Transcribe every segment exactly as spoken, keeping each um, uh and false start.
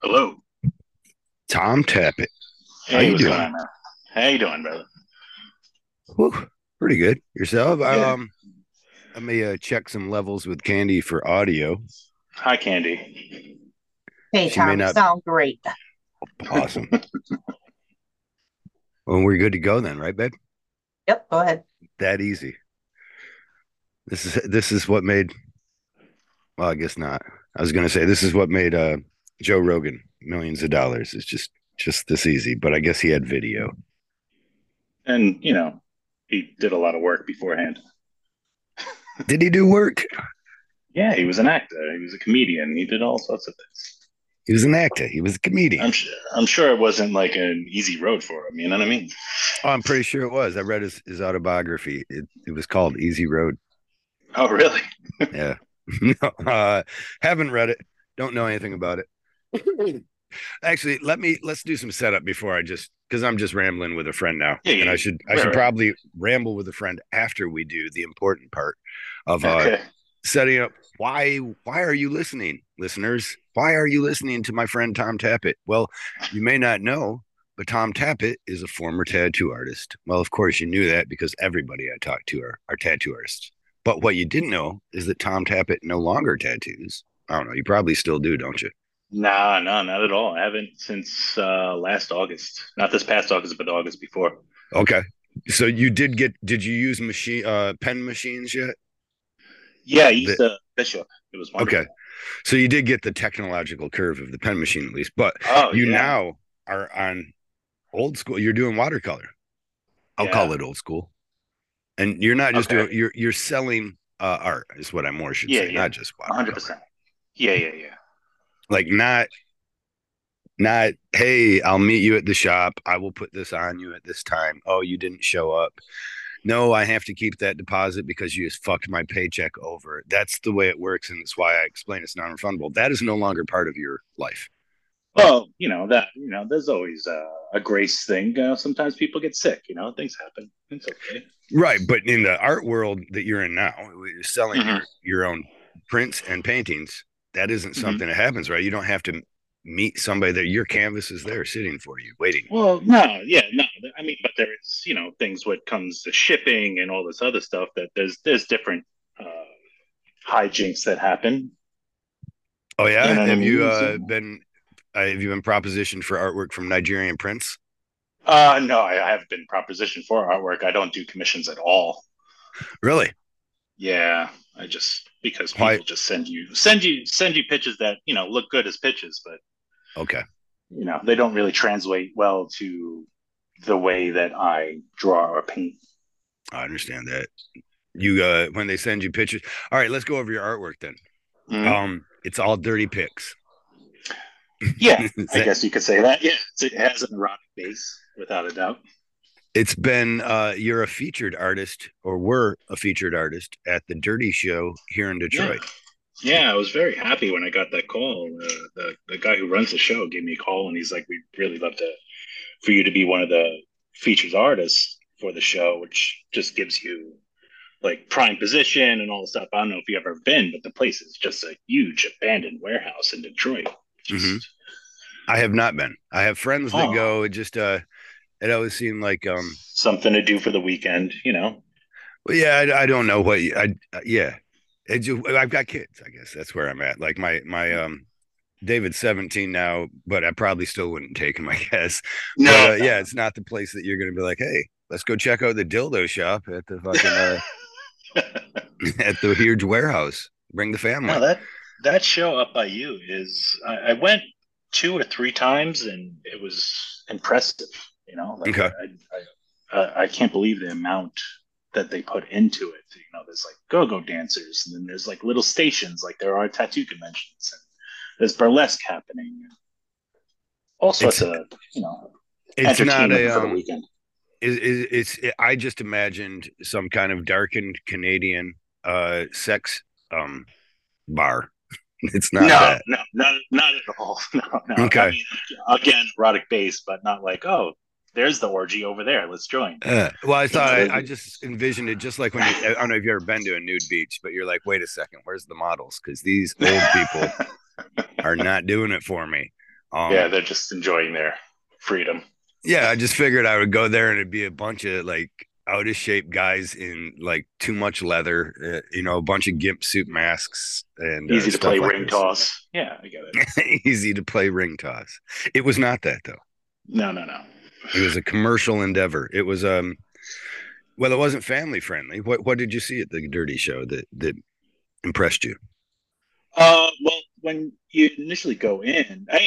Hello. Tom Tappet. How Hey, you what's going doing? on, man? How you doing, brother? Whew, pretty good. Yourself? Yeah. Um, let me uh, check some levels with Candy for audio. Hi, Candy. Hey, She may Tom, you not. sound great. Awesome. Well, we're good to go then, right, babe? Yep, go ahead. That easy. This is this is what made. Well, I guess not. I was gonna say this is what made uh, Joe Rogan millions of dollars. It's just just this easy. But I guess he had video. And, you know, he did a lot of work beforehand. Did he do work? Yeah, he was an actor. He was a comedian. He did all sorts of things. He was an actor. He was a comedian. I'm sure. I'm sure it wasn't like an easy road for him. You know what I mean? Oh, I'm pretty sure it was. I read his, his autobiography. It, it was called Easy Road. Oh, really? Yeah. No, uh, haven't read it. Don't know anything about it. Actually, let me let's do some setup before I just because I'm just rambling with a friend now, Yeah, and I yeah. should I Right, should right. probably ramble with a friend after we do the important part of uh Okay. setting up. Why why are you listening, listeners? Why are you listening to my friend Tom Tappet? Well, you may not know, but Tom Tappet is a former tattoo artist. Well, of course you knew that because everybody I talked to are, are tattoo artists. But what you didn't know is that Tom Tappet no longer tattoos. I don't know. You probably still do, don't you? Nah, no, not at all. I haven't since uh, last August. Not this past August, but the August before. Okay. So you did get did you use machine uh pen machines yet? Yeah, I used That the Bishop. It was okay. wonderful. So you did get the technological curve of the pen machine at least, but Oh, you yeah. now are on old school. You're doing watercolor. I'll call Yeah. it old school. And you're not just Okay. doing you're you're selling uh art is what I more should Yeah, say, yeah. not just one hundred watercolor. percent. Yeah, yeah, yeah. Like not not hey, I'll meet you at the shop. I will put this on you at this time. Oh, you didn't show up. No, I have to keep that deposit because you just fucked my paycheck over. That's the way it works, and it's why I explain it's non-refundable. That is no longer part of your life. Well, you know that you know there's always uh, a grace thing. Uh, sometimes people get sick. You know, things happen. It's okay. Right, but in the art world that you're in now, you're selling Hmm. your your own prints and paintings. That isn't Hmm. something that happens, right? You don't have to meet somebody that your canvas is there sitting for you, waiting. Well, no, yeah, no. I mean, but there is you know things when it comes to shipping and all this other stuff that there's there's different uh, hijinks that happen. Oh You yeah, know what I have you mean? uh, So, been uh, have you been propositioned for artwork from Nigerian prints? uh, no, I, I have been propositioned for artwork. I don't do commissions at all. Really? Yeah, I just because Why? people just send you send you send you pitches that you know look good as pitches, but Okay, you know they don't really translate well to the way that I draw or paint. I understand that. You uh, when they send you pictures. All right, let's go over your artwork then. Mm-hmm. Um, it's all dirty pics. Yeah, Is I that guess you could say that. Yeah, it has an erotic base without a doubt. it's been uh, you're a featured artist or were a featured artist at the Dirty Show here in Yeah, Detroit. yeah, I was very happy when I got that call. Uh, the the guy who runs the show gave me a call and he's like, "We'd really love to for you to be one of the featured artists for the show," which just gives you like prime position and all the stuff. I don't know if you have ever been, but the place is just a huge abandoned warehouse in Detroit. Hmm. Just I have not been. I have friends that oh, go. It just uh, it always seemed like um, something to do for the weekend, you know. well, yeah, I, I don't know what you, I uh, yeah. It just, I've got kids. I guess that's where I'm at. Like my my um David's seventeen now, but I probably still wouldn't take him, I guess. But No, uh, no, yeah, it's not the place that you're going to be like, hey, let's go check out the dildo shop at the fucking uh no. at the huge warehouse. Bring the family. No, that that show up by you is I, I went two or three times and it was impressive. You know, like Okay. I I, I I can't believe the amount that they put into it. You know, there's like go-go dancers, and then there's like little stations, like there are tattoo conventions, and there's burlesque happening, and all sorts It's of you know it's not entertainment a for the um weekend. it, it, it's it, I just imagined some kind of darkened Canadian uh sex um bar. It's not No, that. no, not not at all. No, no. I Okay. mean, again, erotic base, but not like, oh, there's the orgy over there. Let's join. Uh, well, I You thought know, I, there's, I just envisioned it just like when you, I don't know if you've ever been to a nude beach, but you're like, wait a second, where's the models? Because these old people are not doing it for me. Yeah, Um, they're just enjoying their freedom. yeah, I just figured I would go there and it'd be a bunch of like out of shape guys in like too much leather, uh, you know, a bunch of gimp suit masks and uh, Easy to play stuff like ring this. toss. Yeah, I get it. Easy to play ring toss. It was not that though. No, no, no. It was a commercial endeavor. It was um well, it wasn't family friendly. What what did you see at the Dirty Show that that impressed you? Uh, well, when you initially go in, I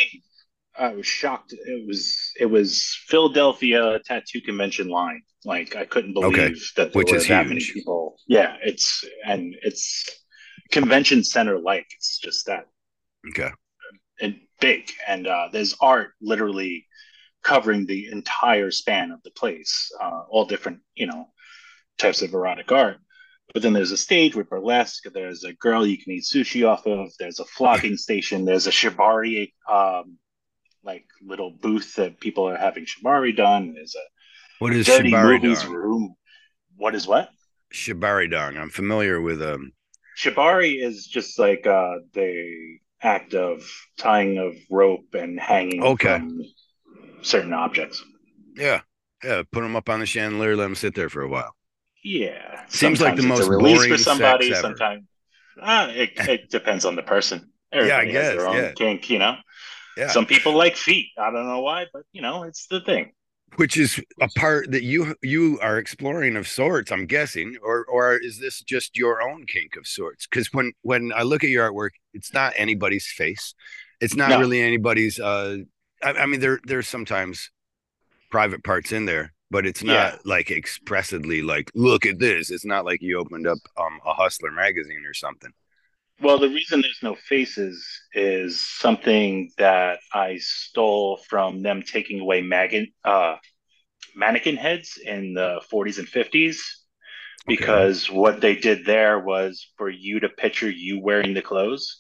I was shocked. It was it was Philadelphia Tattoo Convention line. Like I couldn't Okay, believe that there which were is that many huge. people. Yeah, it's and it's convention center like. It's just that Okay. and big, and uh, there's art literally covering the entire span of the place, uh, all different you know types of erotic art. But then there's a stage with burlesque. There's a girl you can eat sushi off of. There's a flogging station. There's a shibari um, like little booth that people are having shibari done. There's a What is dirty Shibari movies Dong? room. What is what? Shibari Dong. I'm familiar with um Shibari is just like uh, the act of tying of rope and hanging okay. from certain objects. Yeah. Yeah. Put them up on the chandelier, let them sit there for a while. Yeah, Seems like the sometimes it's a most release for boring sex somebody. ever. Sometimes uh, it, it depends on the person. Yeah, I Everybody has guess. their own Yeah. kink, you know. Yeah. Some people like feet. I don't know why, but you know, it's the thing. Which is a part that you you are exploring of sorts, I'm guessing, or or is this just your own kink of sorts? Because when when I look at your artwork, it's not anybody's face, it's not No, really anybody's. Uh, I, I mean, there there's sometimes private parts in there, but it's yeah. not like expressly like, look at this. It's not like you opened up um, a Hustler magazine or something. Well, the reason there's no faces is something that I stole from them taking away mag- uh, mannequin heads in the forties and fifties. Okay. Because what they did there was for you to picture you wearing the clothes.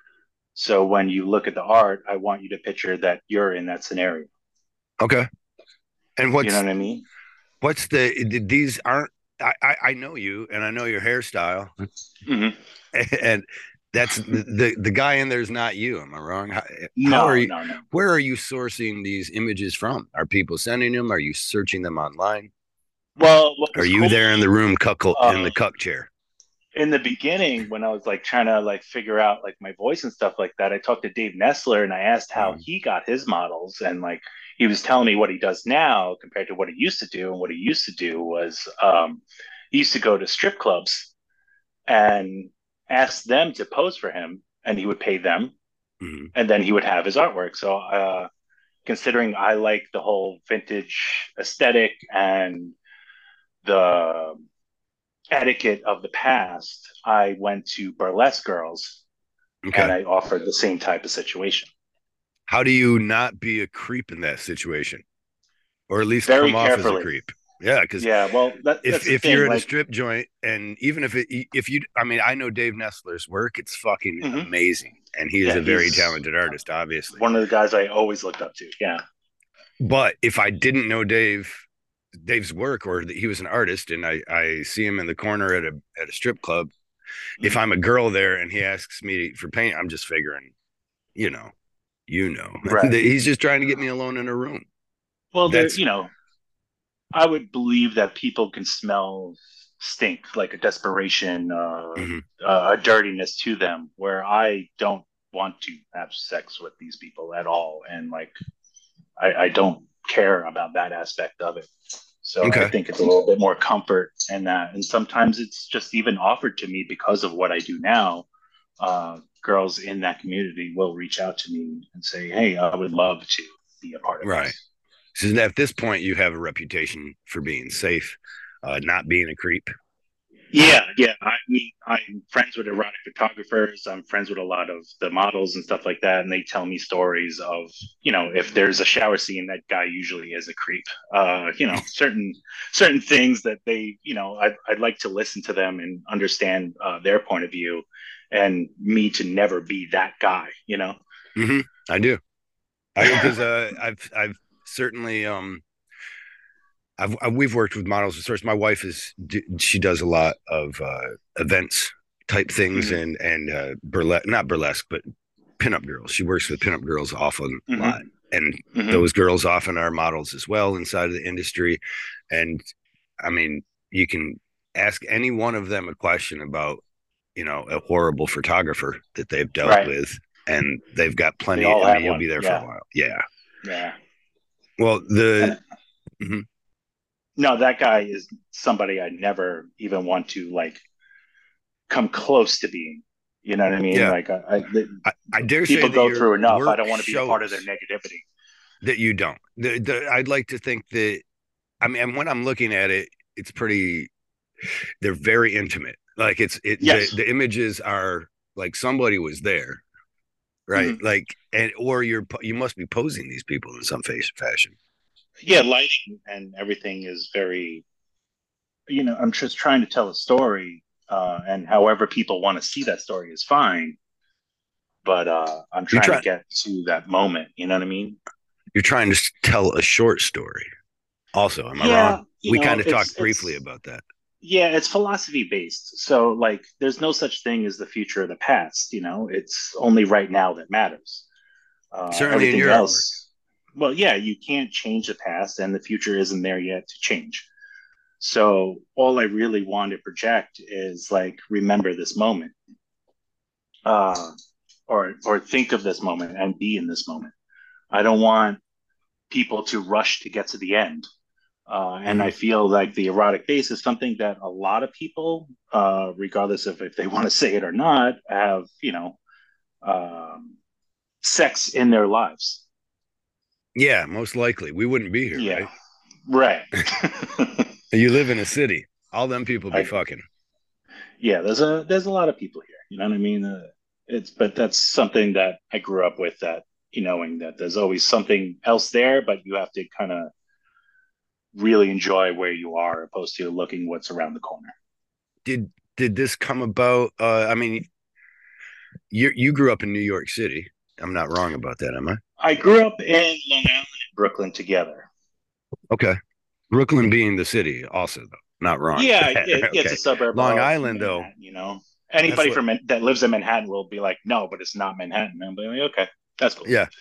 So when you look at the art, I want you to picture that you're in that scenario. Okay. And You know what's what I mean? what's the these aren't I, I I know you and I know your hairstyle Mm-hmm. and that's the, the the guy in there is not you. Am I wrong? How, how are No, you? no, no. Where are you sourcing these images from? Are people sending them? Are you searching them online? Well, what Are was you cool there in the room, cuckle in uh, the cuck chair? in the beginning when I was like trying to like figure out like my voice and stuff like that, I talked to Dave Nessler and I asked how Mm, he got his models, and like he was telling me what he does now compared to what he used to do. And what he used to do was um, he used to go to strip clubs and ask them to pose for him, and he would pay them, mm. and then he would have his artwork. So, uh, considering I like the whole vintage aesthetic and the etiquette of the past, I went to burlesque girls and Okay. I offered the same type of situation. How do you not be a creep in that situation, or at least Very come off as a carefully. creep? Yeah, because Yeah, well, that, if that's the if you're thing. at a Like, strip joint and even if it if you I mean I know Dave Nessler's work, it's fucking mhm. amazing, and he is Yeah, a very he's talented artist, obviously. one of the guys I always looked up to. Yeah. But if I didn't know Dave Dave's work or that he was an artist and I I see him in the corner at a at a strip club, if Mhm. I'm a girl there and he asks me for paint, I'm just figuring, you know, you know, that Right. he's just trying to get me alone in a room. Well, there, That's you know, I would believe that people can smell stink, like a desperation, uh, mhm. uh, a dirtiness to them, where I don't want to have sex with these people at all. And like, I, I don't care about that aspect of it. So I Okay. think it's a little bit more comfort in that. And sometimes it's just even offered to me because of what I do now. Uh, girls in that community will reach out to me and say, "Hey, I would love to be a part of Right. this." So at this point, you have a reputation for being safe, uh, not being a creep. Yeah, yeah. I mean, I'm friends with erotic photographers. I'm friends with a lot of the models and stuff like that, and they tell me stories of, you know, if there's a shower scene, that guy usually is a creep. Uh, you know, certain certain things that they, you know, I'd, I'd like to listen to them and understand uh, their point of view, and me to never be that guy. You know. Mm-hmm. I do. I because uh, I've I've certainly um I've, I've we've worked with models of sorts. My wife is she does a lot of uh, events type things Mhm. and and uh, burlesque, not burlesque, but pinup girls. She works with pinup girls often a Mm-hmm. lot. And Mm-hmm. those girls often are models as well inside of the industry. And I mean, you can ask any one of them a question about, you know, a horrible photographer that they've dealt Right. with, and they've got They plenty. all I mean, have you'll one. be there Yeah. for a while. Yeah. Yeah. Well, the And mhm. no, that guy is somebody I never even want to like come close to being. You know what I mean? yeah, Like I, I the, I, I dare say people that go your through enough. I work don't want to be a part of their shows negativity. that you don't. The, the, I'd like to think that. I mean, and when I'm looking at it, it's pretty. They're very intimate. Like it's it. The, Yes. the images are like somebody was there, right? Mhm. Like, and or you're you must be posing these people in some face fashion. Yeah, lighting and everything is very. You know, I'm just trying to tell a story, uh, and however people want to see that story is fine. But uh, I'm You're trying to trying. get to that moment. You know what I mean? You're trying to tell a short story. Also, am I wrong? Yeah, you We know, kind of it's talked briefly it's about that. yeah, it's philosophy based. So like, there's no such thing as the future or the past. You know, it's only right now that matters. Uh, Certainly in everything your artwork. else, well, yeah, you can't change the past, and the future isn't there yet to change. So all I really want to project is like, remember this moment, uh, or or think of this moment and be in this moment. I don't want people to rush to get to the end. Uh, and Mm-hmm. I feel like the erotic base is something that a lot of people, uh, regardless of if they want to say it or not, have, you know, um, sex in their lives. Yeah, most likely. We wouldn't be here, Yeah, right? right. You live in a city. All them people be I, fucking. yeah, there's a there's a lot of people here. You know what I mean? Uh, it's but that's something that I grew up with. That you knowing that there's always something else there, but you have to kind of really enjoy where you are, opposed to looking what's around the corner. Did did this come about? Uh, I mean, you you grew up in New York City. I'm not wrong about that, am I? I grew up in Long Island and Brooklyn together. Okay. Brooklyn being the city, also though. Not wrong. Yeah, it, it's a Okay. suburb Long of Island though. Manhattan. You know, That's anybody what. from that lives in Manhattan will be like, no, but it's not Manhattan. And I'll be like, okay, that's cool. Yeah.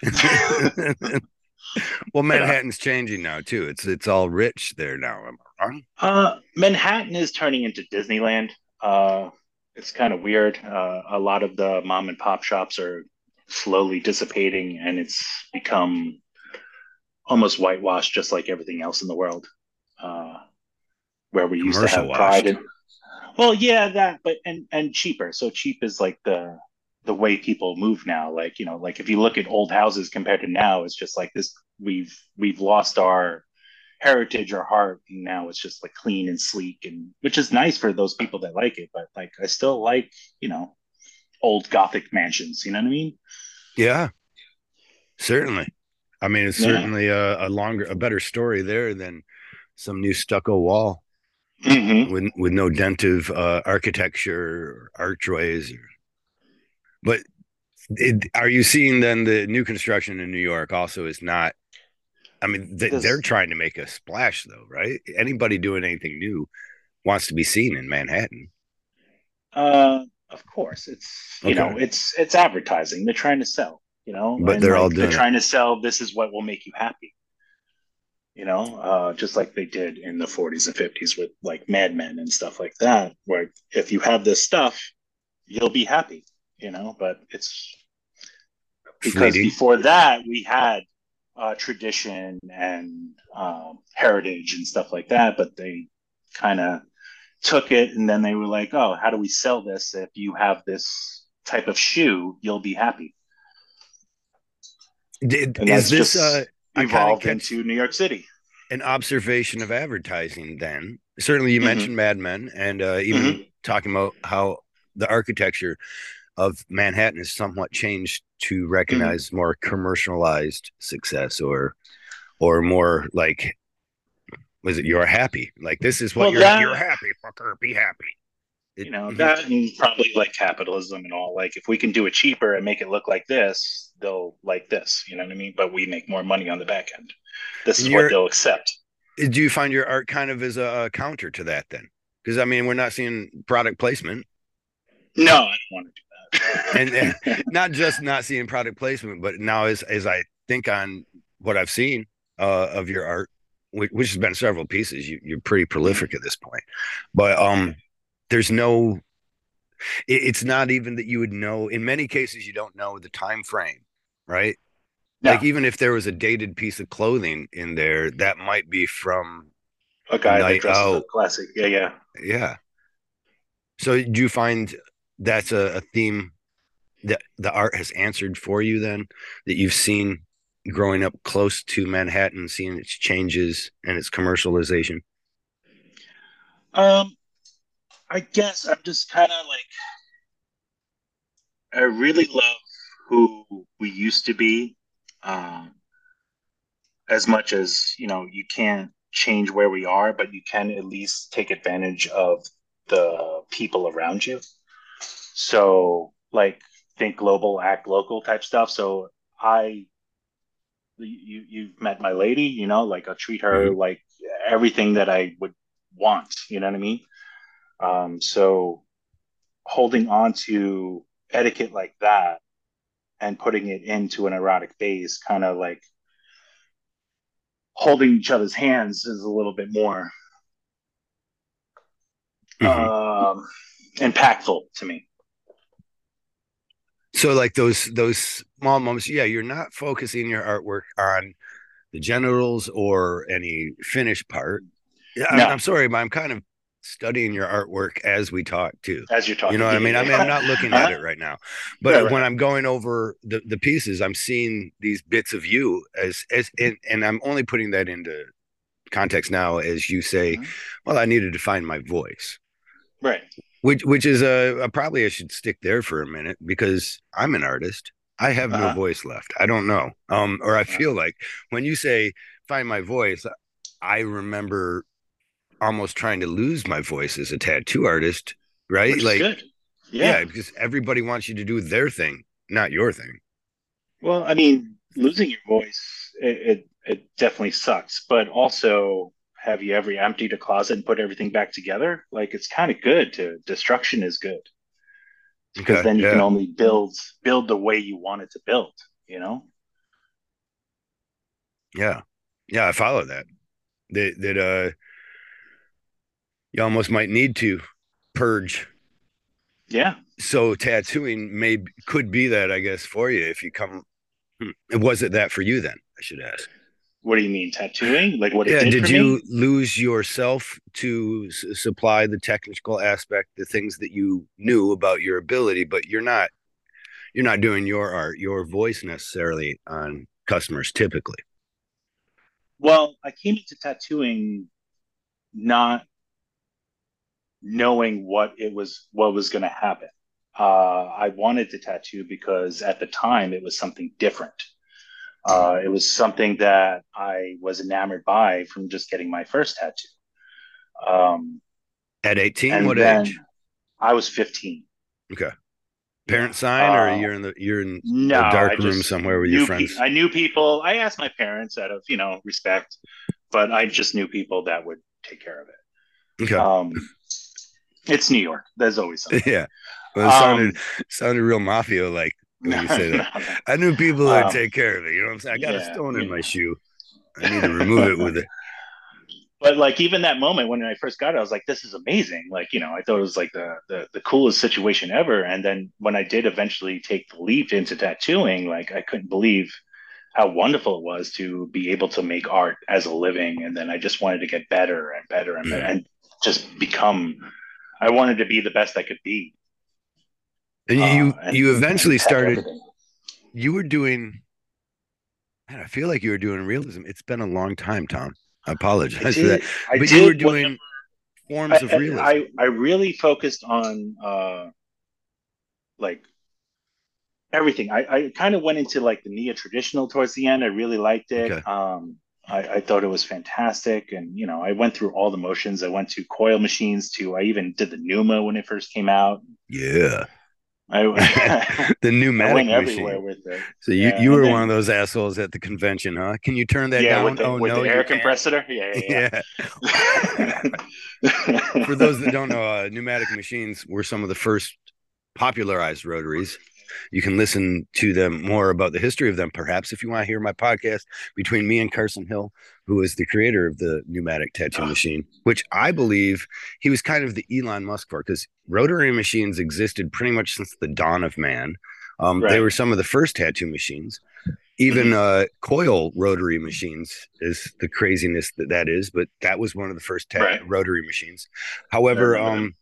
Well, You know, Manhattan's changing now too. It's it's all rich there now. Am I wrong? uh, Manhattan is turning into Disneyland. Uh, it's kind of weird. Uh, a lot of the mom and pop shops are slowly dissipating, and it's become almost whitewashed, just like everything else in the world. Uh, where we used to Commercial have pride washed. in. Well, yeah, that, but and and cheaper. So cheap is like the the way people move now. Like, you know, like if you look at old houses compared to now, it's just like this. We've we've lost our heritage or heart, and now it's just like clean and sleek, and which is nice for those people that like it. But like, I still like, you know, old Gothic mansions. You know what I mean? Yeah, certainly. I mean, it's Yeah. certainly a, a longer, a better story there than some new stucco wall Mm-hmm. with with no dentive uh, architecture or archways. Or, but it, are you seeing then the new construction in New York also is not? I mean, they, they're There's trying to make a splash though, right? Anybody doing anything new wants to be seen in Manhattan. uh, of course, it's you Okay, know, it's it's advertising. They're trying to sell. You know, but and they're all like they're doing it. trying to sell. This is what will make you happy. You know, uh, just like they did in the forties and fifties with like Mad Men and stuff like that, where if you have this stuff, you'll be happy, you know, but it's because Fleeting. before that we had uh, tradition and um, heritage and stuff like that, but they kind of took it and then they were like, oh, how do we sell this? If you have this type of shoe, you'll be happy. Did, And is that's this uh just I kind of evolved catch into New York City. an observation of advertising then. Certainly you Mm-hmm. mentioned Mad Men and uh, even Mm-hmm. talking about how the architecture of Manhattan has somewhat changed to Mm-hmm. recognize more commercialized success or or more like was it you're happy? Like this is what Well, you're you're that happy, fucker, be happy. It, you know mhm. that and probably like capitalism and all, like if we can do it cheaper and make it look like this, they'll like this, you know what I mean, but we make more money on the back end. This And is what you're they'll accept. do you find your art kind of as a, a counter to that then? Because I mean we're not seeing product placement. No, I don't want to do and, and not just not seeing product placement, but now as as I think on what I've seen uh, of your art, which, which has been several pieces, you, you're pretty prolific at this point. But um, there's no, it, it's not even that you would know. In many cases, you don't know the time frame, right? No, Like even if there was a dated piece of clothing in there, that might be from a a guy that night dresses out. up classic. Yeah, yeah. Yeah. So do you find that's a, a theme that the art has answered for you then, that you've seen growing up close to Manhattan, seeing its changes and its commercialization? Um, I guess I'm just kind of like I really love who we used to be. Um, as much as you know, you can't change where we are, but you can at least take advantage of the people around you. So, like, think global, act local type stuff. So, I you you've met my lady, you know, like I'll treat her Mm-hmm. like everything that I would want. You know what I mean? Um, so holding on to etiquette like that and putting it into an erotic base, kind of like holding each other's hands, is a little bit more Mm-hmm. um, impactful to me. So like those those small moments, yeah, you're not focusing your artwork on the genitals or any finished part. Yeah, I'm, No, I'm sorry, but I'm kind of studying your artwork as we talk too. as you're You know talking, what I yeah, mean? I yeah, mean, I'm yeah. not looking at Uh-huh. it right now, Right, but when right. I'm going over the, the pieces, I'm seeing these bits of you as as and, and I'm only putting that into context now as you say, Mhm. well, I needed to find my voice, Right. which which is a, a probably I should stick there for a minute because I'm an artist. I have no Uh-huh. voice left. I don't know. Um, or I Uh-huh. feel like when you say find my voice, I remember almost trying to lose my voice as a tattoo artist, right? Which is Like, good. yeah, Yeah. because everybody wants you to do their thing, not your thing. Well, I mean, losing your voice, it, it, it definitely sucks. But also, have you ever emptied a closet and put everything back together? Like, it's kind of good to destruction is good because Okay. then you can Yeah. only build build the way you want it to build, you know? Yeah. Yeah. I follow that. That, that, uh, you almost might need to purge. Yeah. So tattooing may could be that, I guess, for you if you come. Hmm. Was it that for you then? I should ask. What do you mean, tattooing? Like what it Yeah. did for Did you me? lose yourself to s- supply the technical aspect, the things that you knew about your ability, but you're not you're not doing your art, your voice necessarily on customers typically. Well, I came into tattooing not knowing what it was, what was going to happen. Uh, I wanted to tattoo because at the time it was something different. Uh, it was something that I was enamored by from just getting my first tattoo. Um, At eighteen, and what then age? I was fifteen. Okay. Yeah. Parent sign, or Uh, you're in the you're in no, a I dark room just somewhere with your knew pe- friends. I knew people. I asked my parents out of, you know, respect, but I just knew people that would take care of it. Okay. Um, it's New York. There's always somebody. Yeah. Well, it sounded Um, sounded real mafia like when no, you say that. no, no. I knew people that Um, take care of it. You know what I'm saying? I got a yeah, stone in my yeah. shoe. I need to remove it with it. But like even that moment when I first got it, I was like, "This is amazing!" Like you know, I thought it was like the the, the coolest situation ever. And then when I did eventually take the leap into tattooing, like I couldn't believe how wonderful it was to be able to make art as a living. And then I just wanted to get better and better and better Mhm. and just become. I wanted to be the best I could be, And uh, you and you and eventually tattoo started. everything. You were doing. Man, I feel like you were doing realism. It's been a long time, Tom. I I apologize for that, did. I but you were did whatever. doing forms of I realism. I, I really focused on uh, like everything. I, I kind of went into like the Nia traditional towards the end. I really liked it. Okay. Um, I, I thought it was fantastic, and you know, I went through all the motions. I went to coil machines to. I even did the Numa when it first came out. Yeah. I The I pneumatic went everywhere machine. with it. So you Yeah, you and were one of then those assholes at the convention, huh? Can you turn that yeah, with down? the Oh with no, the you air can't. compressor. Yeah, yeah, Yeah. yeah. For those that don't know, uh, pneumatic machines were some of the first popularized rotaries. You can listen to them more about the history of them, perhaps, if you want to hear my podcast between me and Carson Hill, who is the creator of the pneumatic tattoo oh. machine, which I believe he was kind of the Elon Musk for, because rotary machines existed pretty much since the dawn of man. Um, right. They were some of the first tattoo machines. Even mm-hmm. uh, coil rotary machines is the craziness that that is, but that was one of the first ta- right. rotary machines. However, um,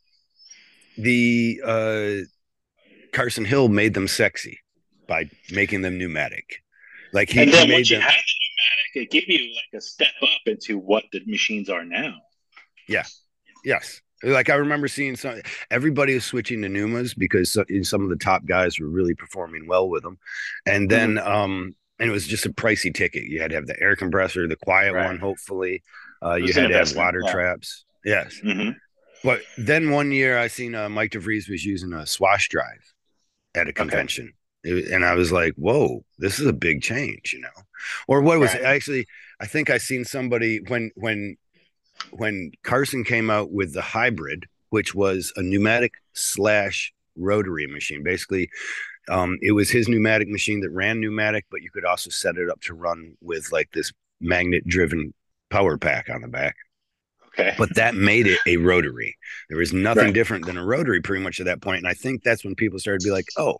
the uh, Carson Hill made them sexy by making them pneumatic. Like he, and then he made once you them, had the pneumatic, it gave you like a step up into what the machines are now. Yeah. Yes. Like I remember seeing some, everybody was switching to Numas because some of the top guys were really performing well with them. And then, mm-hmm. um, and it was just a pricey ticket. You had to have the air compressor, the quiet right. one, hopefully. Uh, you had to have water yeah. traps. Yes. Mm-hmm. But then one year I seen uh, Mike DeVries was using a swash drive at a convention. Okay. It, and I was like, whoa, this is a big change, you know? Or what was right. it? Actually, I think I seen somebody when, when, when Carson came out with the hybrid, which was a pneumatic slash rotary machine. Basically, um, it was his pneumatic machine that ran pneumatic, but you could also set it up to run with like this magnet driven power pack on the back. Okay. But that made it a rotary. There was nothing right. different than a rotary pretty much at that point. And I think that's when people started to be like, oh,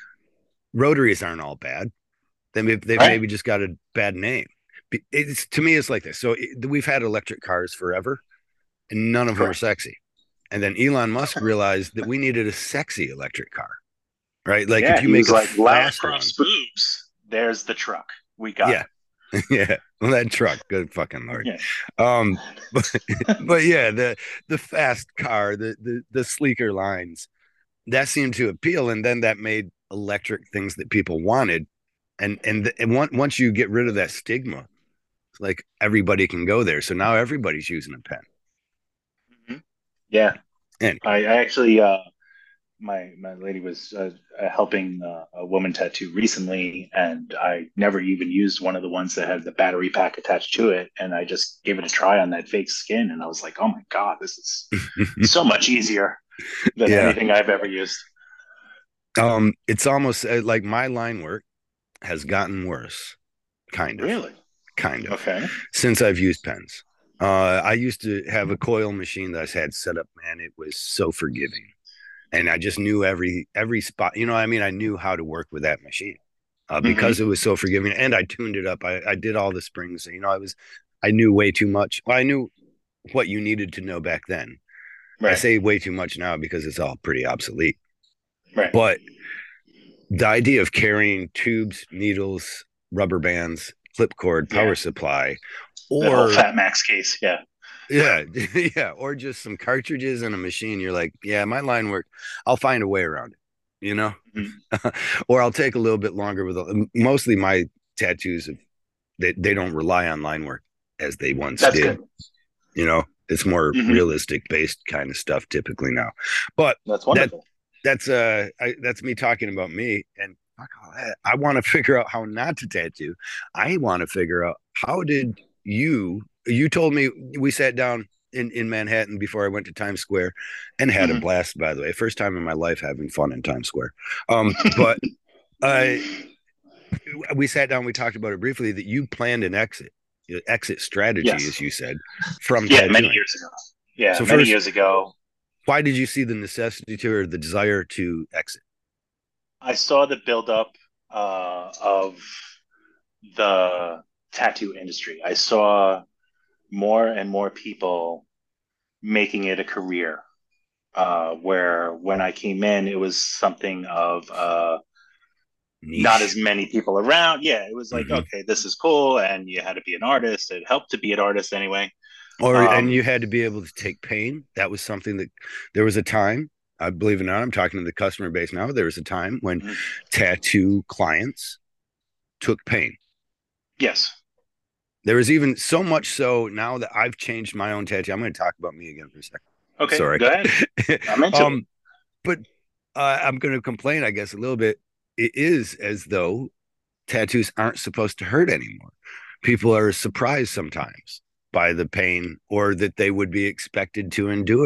rotaries aren't all bad. Then they've, they've right. maybe just got a bad name. It's, to me, it's like this. So it, we've had electric cars forever, and none of them Correct. Are sexy. And then Elon Musk realized that we needed a sexy electric car, right? Like yeah, if you make a like fast one, boobs, there's the truck. We got yeah. it. Yeah. Well, that truck, good fucking Lord. Yeah. Um, but, but yeah, the the fast car, the, the the sleeker lines, that seemed to appeal, and then that made electric things that people wanted. And and and once you get rid of that stigma, like everybody can go there. So now everybody's using a pen. Mm-hmm. Yeah. And I, I actually, uh, my, my lady was uh, helping uh, a woman tattoo recently, and I never even used one of the ones that had the battery pack attached to it. And I just gave it a try on that fake skin. And I was like, oh my God, this is so much easier than yeah. anything I've ever used. Um, it's almost uh, like my line work has gotten worse. Kind of. Really? Kind of. Okay. Since I've used pens. Uh, I used to have a coil machine that I had set up, man. It was so forgiving. And I just knew every every spot. You know what I mean? I knew how to work with that machine uh, because mm-hmm. it was so forgiving. And I tuned it up. I, I did all the springs. You know, I was, I knew way too much. Well, I knew what you needed to know back then. Right. I say way too much now because it's all pretty obsolete. Right. But the idea of carrying tubes, needles, rubber bands, clip cord, power yeah. supply, or the whole Fat Max case, yeah, yeah, yeah, or just some cartridges and a machine. You're like, yeah, my line work. I'll find a way around it, you know, mm-hmm. or I'll take a little bit longer with. Mostly my tattoos, they they don't rely on line work as they once That's did. Good. You know, it's more mm-hmm. realistic based kind of stuff typically now. But that's wonderful. That, that's uh, I, that's me talking about me and. I want to figure out how not to tattoo. I want to figure out how did you, you told me we sat down in, in Manhattan before I went to Times Square and had mm-hmm. a blast, by the way. First time in my life having fun in Times Square. Um, but uh, we sat down, we talked about it briefly that you planned an exit, exit strategy, yes. as you said, from yeah, tattooing. many years ago. Yeah, so many first, years ago. Why did you see the necessity to or the desire to exit? I saw the buildup uh, of the tattoo industry. I saw more and more people making it a career. Uh, where when I came in, it was something of uh, not as many people around. Yeah, it was like, mm-hmm. okay, this is cool, and you had to be an artist. It helped to be an artist anyway. Or um, and you had to be able to take pain. That was something that there was a time. I believe it or not, I'm talking to the customer base now. There was a time when mm-hmm. tattoo clients took pain. Yes. There was even so much so now that I've changed my own tattoo. I'm going to talk about me again for a second. Okay, sorry. Go ahead. I'm into um, it. But uh, I'm going to complain, I guess, a little bit. It is as though tattoos aren't supposed to hurt anymore. People are surprised sometimes by the pain or that they would be expected to endure it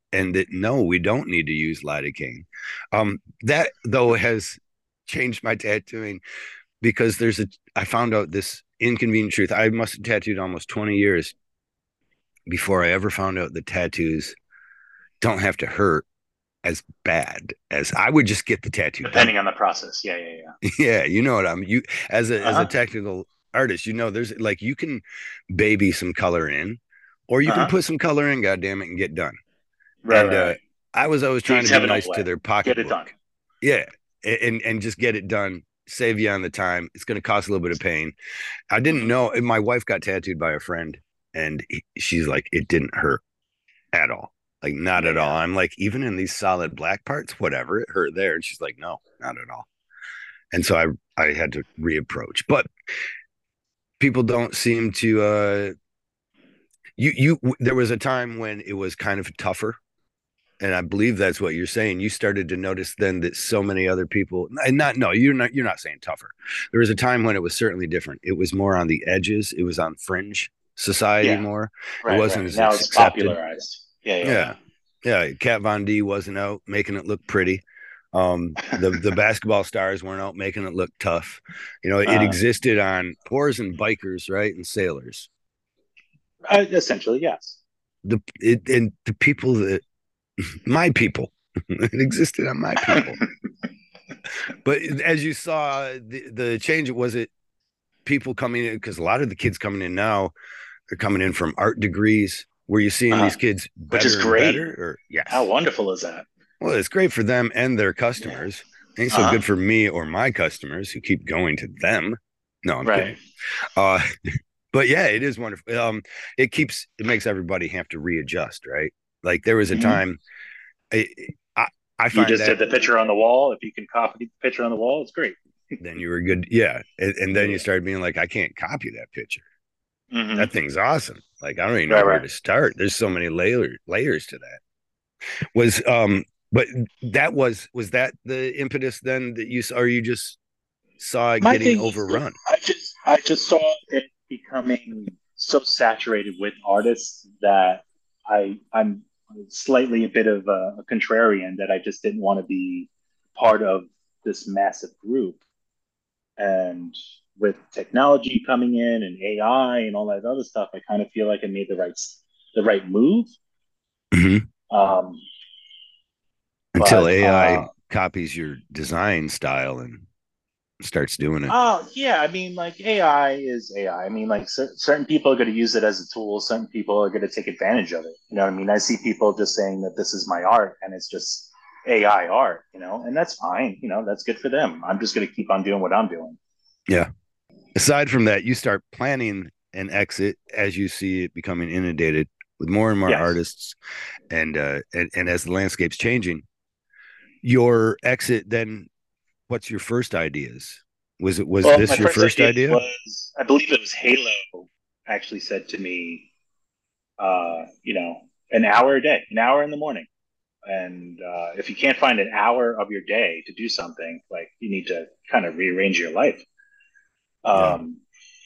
and that no, we don't need to use lidocaine. Um, that though has changed my tattooing because there's a I found out this inconvenient truth. I must have tattooed almost twenty years before I ever found out that tattoos don't have to hurt as bad as I would just get the tattoo Depending done. on the process. Yeah, yeah, yeah. Yeah, you know what I'm you as a as a Uh-huh. technical artist, you know, there's like you can baby some color in, or you can Uh-huh. put some color in, God damn it, and get done. Right, And right, uh right. I was always The trying to be Exhibit nice to way. their Get it done. pocketbook. Yeah. And and just get it done, save you on the time. It's going to cost a little bit of pain. I didn't Hmm. know. My wife got tattooed by a friend, and he, she's like, it didn't hurt at all. Like, not Yeah, at all. yeah. I'm like, even in these solid black parts, whatever, it hurt there. And she's like, no, not at all. And so I, I had to reapproach. But people don't seem to, uh, you, you, there was a time when it was kind of tougher. And I believe that's what you're saying. You started to notice then that so many other people, and not, no, you're not, you're not saying tougher. There was a time when it was certainly different. It was more on the edges. It was on fringe society Yeah. more. It Right, wasn't right. as Now it's accepted. popularized. Yeah, yeah, Yeah. Yeah. Kat Von D wasn't out making it look pretty. Um, yeah. the the basketball stars weren't out making it look tough. You know, it Uh, existed on whores and bikers, right? And sailors. uh, essentially, yes. The it and the people that my people. It existed on my people. But as you saw, the the change was it people coming in because a lot of the kids coming in now are coming in from art degrees. Were you seeing Uh, these kids which is better and great. better? Or How yes. wonderful is that? Well, it's great for them and their Yeah. customers. Ain't so Uh-huh. good for me or my customers who keep going to them. No, I'm Right. kidding. Uh, but yeah, it is wonderful. Um, it keeps it makes everybody have to readjust, right? Like there was a Hmm. time I I, I You find just that did the picture on the wall. If you can copy the picture on the wall, it's great. then you were good, yeah. And, and then you Yeah. started being like, I can't copy that picture. That Hmm. thing's awesome. Like I don't even know Right, where right. to start. There's so many layer layers to that. Was um, but that was was that the impetus then that you saw, or you just saw it My getting thing is that overrun? I just I just saw it becoming so saturated with artists that I I'm slightly a bit of a, a contrarian that I just didn't want to be part of this massive group. And with technology coming in and A I and all that other stuff, I kind of feel like I made the right the right move. Mhm. Um, Until but A I uh, copies your design style and starts doing it. Oh, yeah. I mean, like A I is A I. I I mean, like cer- certain people are going to use it as a tool. Certain people are going to take advantage of it. You know what I mean? I see people just saying that this is my art and it's just A I art, you know, and that's fine. You know, that's good for them. I'm just going to keep on doing what I'm doing. Yeah. Aside from that, you start planning an exit as you see it becoming inundated with more and more Yes. artists, and uh, and, and as the landscape's changing, your exit then. What's your first ideas? Was it was Well, my this your first first idea idea? was, I believe it was Halo actually said to me, uh, you know, an hour a day, an hour in the morning. And uh, if you can't find an hour of your day to do something, like you need to kind of rearrange your life. Yeah. Um,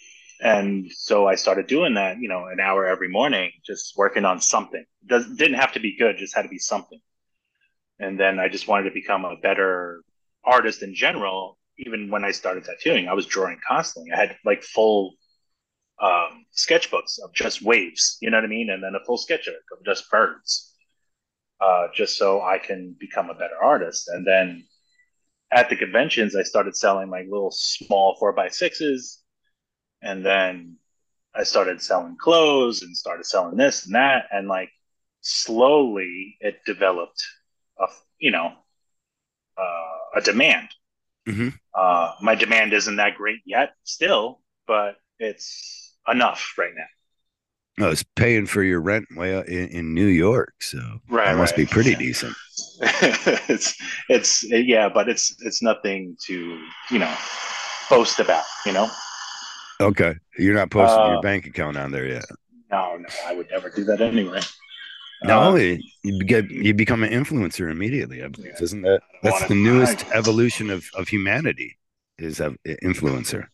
and so I started doing that, you know, an hour every morning, just working on something. Does didn't have to be good, just had to be something. And then I just wanted to become a better artist in general. Even when I started tattooing, I was drawing constantly. I had like full um, sketchbooks of just waves, you know what I mean, and then a full sketchbook of just birds, uh, just so I can become a better artist. And then at the conventions, I started selling like little small four by sixes, and then I started selling clothes and started selling this and that, and like slowly it developed a you know uh, a demand. Hmm. Uh, my demand isn't that great yet, still, but it's enough right now. No, it's paying for your rent way out in, in New York, so Right, that must right. be pretty decent. it's it's yeah, but it's it's nothing to you know boast about. You know, Okay, you're not posting your uh, bank account on there yet. no, no, I would never do that anyway. No, Um, it, you get you become an influencer immediately. I yeah, believe, isn't that I that's don't the want newest evolution of of humanity is a influencer.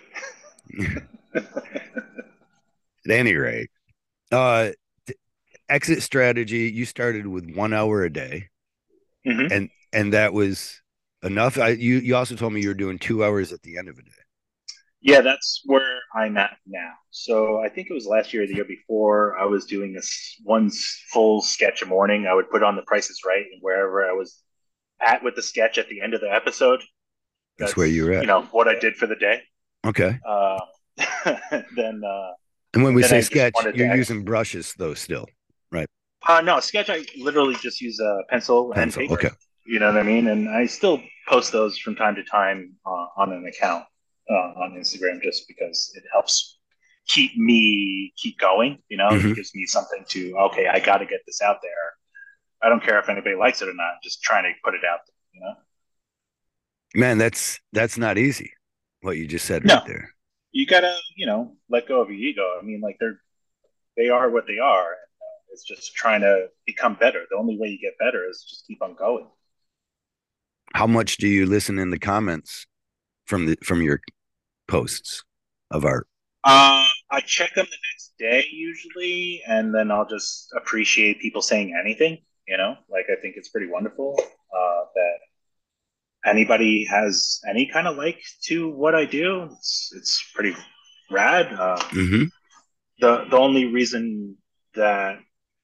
to. At any rate, uh, exit strategy, you started with one hour a day, hmm and and that was enough. I, you you also told me you were doing two hours at the end of a day. Yeah, that's where I'm at now. So I think it was last year or the year before, I was doing this one s- full sketch a morning. I would put on The Price is Right, and wherever I was at with the sketch at the end of the episode, That's where you that's, were you at. know, what I did for the day. Okay. Uh, then, uh, And when and we then say I just sketch, wanted you're to ex- using brushes though still, right? uh, no, sketch. I literally just use a pencil and Pencil. Okay. paper. You know what I mean? And I still post those from time to time uh, on an account uh, on Instagram, just because it helps keep me keep going. You know, it hmm gives me something to, okay, I got to get this out there. I don't care if anybody likes it or not. I'm just trying to put it out there. You know? Man, that's that's not easy. What you just said right No, there. you gotta, you know, let go of your ego. I mean, like they're they are what they are. And, uh, it's just trying to become better. The only way you get better is just keep on going. How much do you listen in the comments from the from your posts of art? Uh, I check them the next day usually, and then I'll just appreciate people saying anything. You know, like I think it's pretty wonderful uh, that anybody has any kind of like to what I do. It's it's pretty rad. Uh, hmm the the only reason that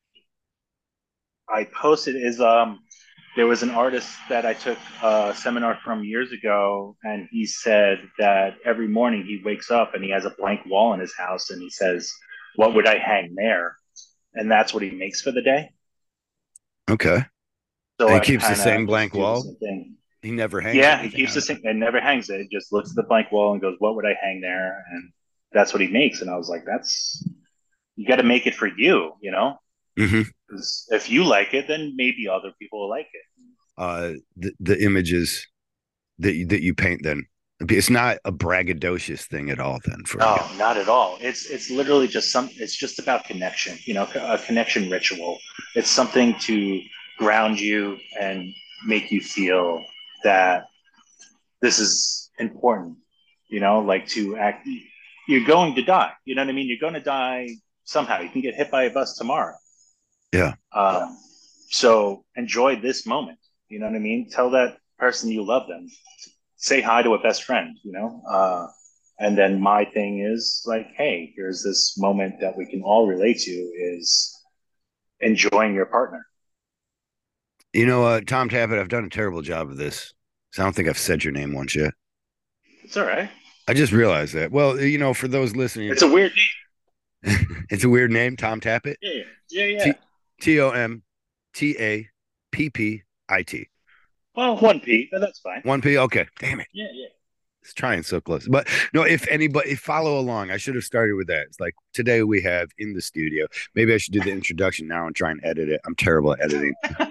I posted is um there was an artist that I took a seminar from years ago, and he said that every morning he wakes up and he has a blank wall in his house, and he says, "What would I hang there?" And that's what he makes for the day. Okay. So And he I keeps the kind same of just blank do the wall. same thing. He never hangs Yeah, he anything keeps on the it. same and never hangs it. He just looks at the blank wall and goes, "What would I hang there?" And that's what he makes. And I was like, "That's you got to make it for you, you know." hmm 'Cause if you like it, then maybe other people will like it. Uh, the the images that you, that you paint, then it's not a braggadocious thing at all. Then for you. No, not at all. It's it's literally just some. It's just about connection. You know, a connection ritual. It's something to ground you and make you feel that this is important. You know, like to act. You're going to die. You know what I mean? You're going to die somehow. You can get hit by a bus tomorrow. Yeah. Um, so enjoy this moment. You know what I mean? Tell that person you love them. Say hi to a best friend. You know. Uh, and then my thing is like, hey, here's this moment that we can all relate to is enjoying your partner. You know, uh, Tom Tappet, I've done a terrible job of this. So I don't think I've said your name once yet. It's all right. I just realized that. Well, you know, for those listening, It's a weird name. it's a weird name, Tom Tappet. Yeah, yeah, yeah. T T O M T A P P I T. Well, one P, but that's fine. One P. Okay. Damn it. Yeah, yeah. It's trying so close. But no, if anybody if follow along, I should have started with that. It's like today we have in the studio. Maybe I should do the introduction now and try and edit it. I'm terrible at editing.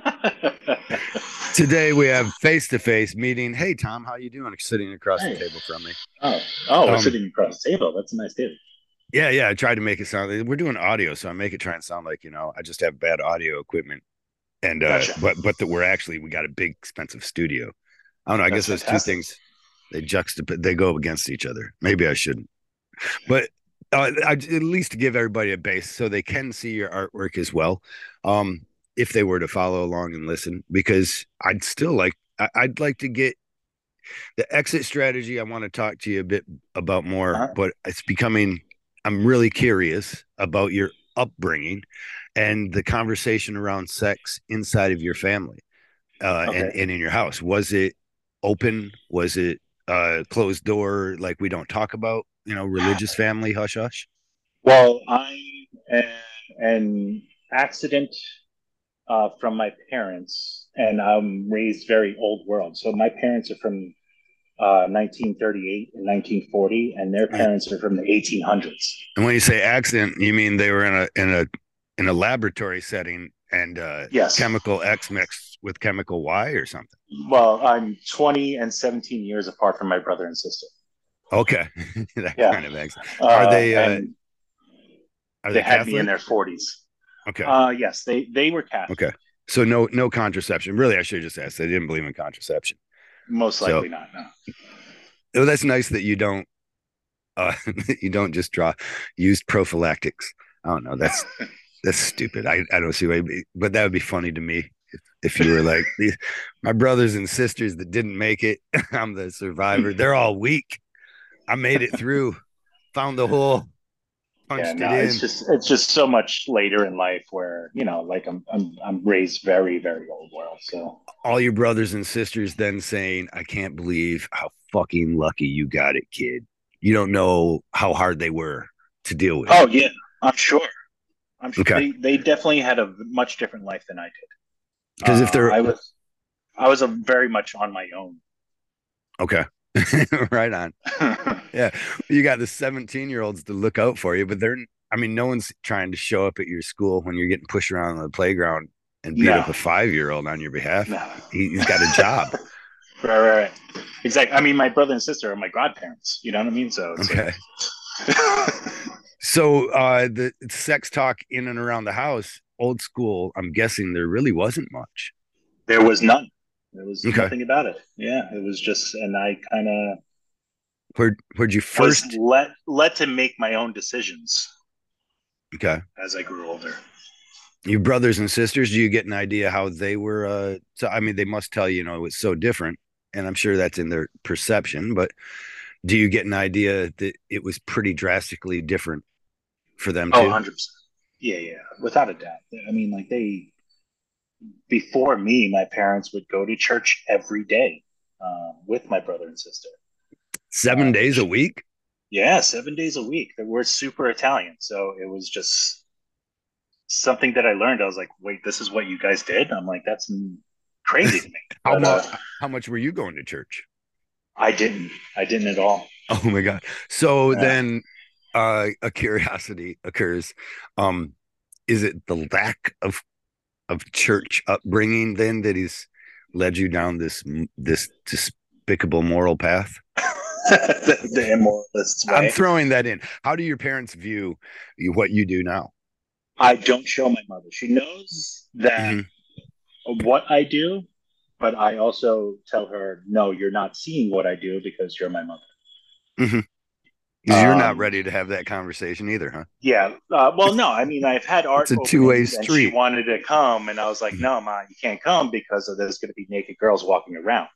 Today we have face to face meeting. Hey Tom, how you doing? Sitting across Hey. the table from me. Oh, oh, we're Um, sitting across the table. That's a nice table. Yeah, yeah. I tried to make it sound like we're doing audio, so I make it try and sound like, you know, I just have bad audio equipment. And uh Gotcha. but but that we're actually we got a big expensive studio. I don't know. I That's guess those two fantastic. things they juxtapose they go against each other. Maybe I shouldn't. But uh, I, at least to give everybody a base so they can see your artwork as well. Um, if they were to follow along and listen, because I'd still like I, I'd like to get the exit strategy. I want to talk to you a bit about more, Uh-huh. but it's becoming I'm really curious about your upbringing and the conversation around sex inside of your family uh, and, Okay. and in your house. Was it open? Was it uh, closed door? Like we don't talk about, you know, religious family hush hush. Well, I am an accident uh, from my parents, and I'm raised very old world. So my parents are from uh, nineteen thirty-eight and nineteen forty, and their And parents are from the eighteen hundreds. when you say accident, you mean they were in a in a in a laboratory setting and uh, Yes. chemical X mixed with chemical Y or something. Well, I'm twenty and seventeen years apart from my brother and sister. Okay, that Yeah. kind of accident. Uh, Are they uh, and are they they had me in Catholic? their forties. Okay, Uh, yes, they, they were Catholic. okay. So no no contraception. Really, I should have just asked. They didn't believe in contraception. Most So likely not, no. oh, that's nice that you don't uh, you don't just draw used prophylactics. I don't know. That's That's stupid. I, I don't see why, but that would be funny to me if, if you were like these my brothers and sisters that didn't make it. I'm the survivor. They're all weak. I made it through, found the hole, Yeah, punched it no, it's in. just it's just so much later in life where, you know, like I'm I'm I'm raised very, very old world. So All your brothers and sisters then saying, I can't believe how fucking lucky you got it, kid. You don't know how hard they were to deal with. oh yeah, I'm sure. I'm sure Okay. they they definitely had a much different life than I did. Because if Uh, they're I was I was a very much on my own. okay, right on. Yeah. You got the seventeen year olds to look out for you, but they're, I mean, no one's trying to show up at your school when you're getting pushed around on the playground and beat up No, a five year old on your behalf. no. He, he's got a job. Right, right, right. Exactly. I mean, my brother and sister are my godparents. You know what I mean? So it's Okay. like So uh, the sex talk in and around the house, old school, I'm guessing there really wasn't much. there was none. There was Okay. nothing about it. Yeah, it was just, and I kind of Where, where'd you was first? let let to make my own decisions Okay. as I grew older. Your brothers and sisters, do you get an idea how they were? Uh, so, I mean, they must tell you, you know, it's so different. And I'm sure that's in their perception, but do you get an idea that it was pretty drastically different for them Oh, too? one hundred percent. Yeah, yeah, without a doubt. I mean, like they before me, my parents would go to church every day uh, with my brother and sister. Seven Uh, days a which, week? yeah, seven days a week. We're super Italian, so it was just something that I learned. I was like, wait, this is what you guys did? I'm like, that's crazy to me. How But uh, much? How much were you going to church? I didn't. I didn't at all. Oh my god! So Yeah. then, uh, a curiosity occurs. Um, is it the lack of of church upbringing then that he's led you down this this despicable moral path? the, the immoralist's I'm way. throwing that in. How do your parents view you, what you do now? I don't show my mother. She knows that Mm-hmm. what I do, but I also tell her, no, you're not seeing what I do because you're my mother. Mm-hmm. Because you're not Um, ready to have that conversation either, huh? yeah. Uh, well, no, I mean, I've had art It's a two way openings and she street. wanted to come, and I was like, no, ma, you can't come because of there's going to be naked girls walking around.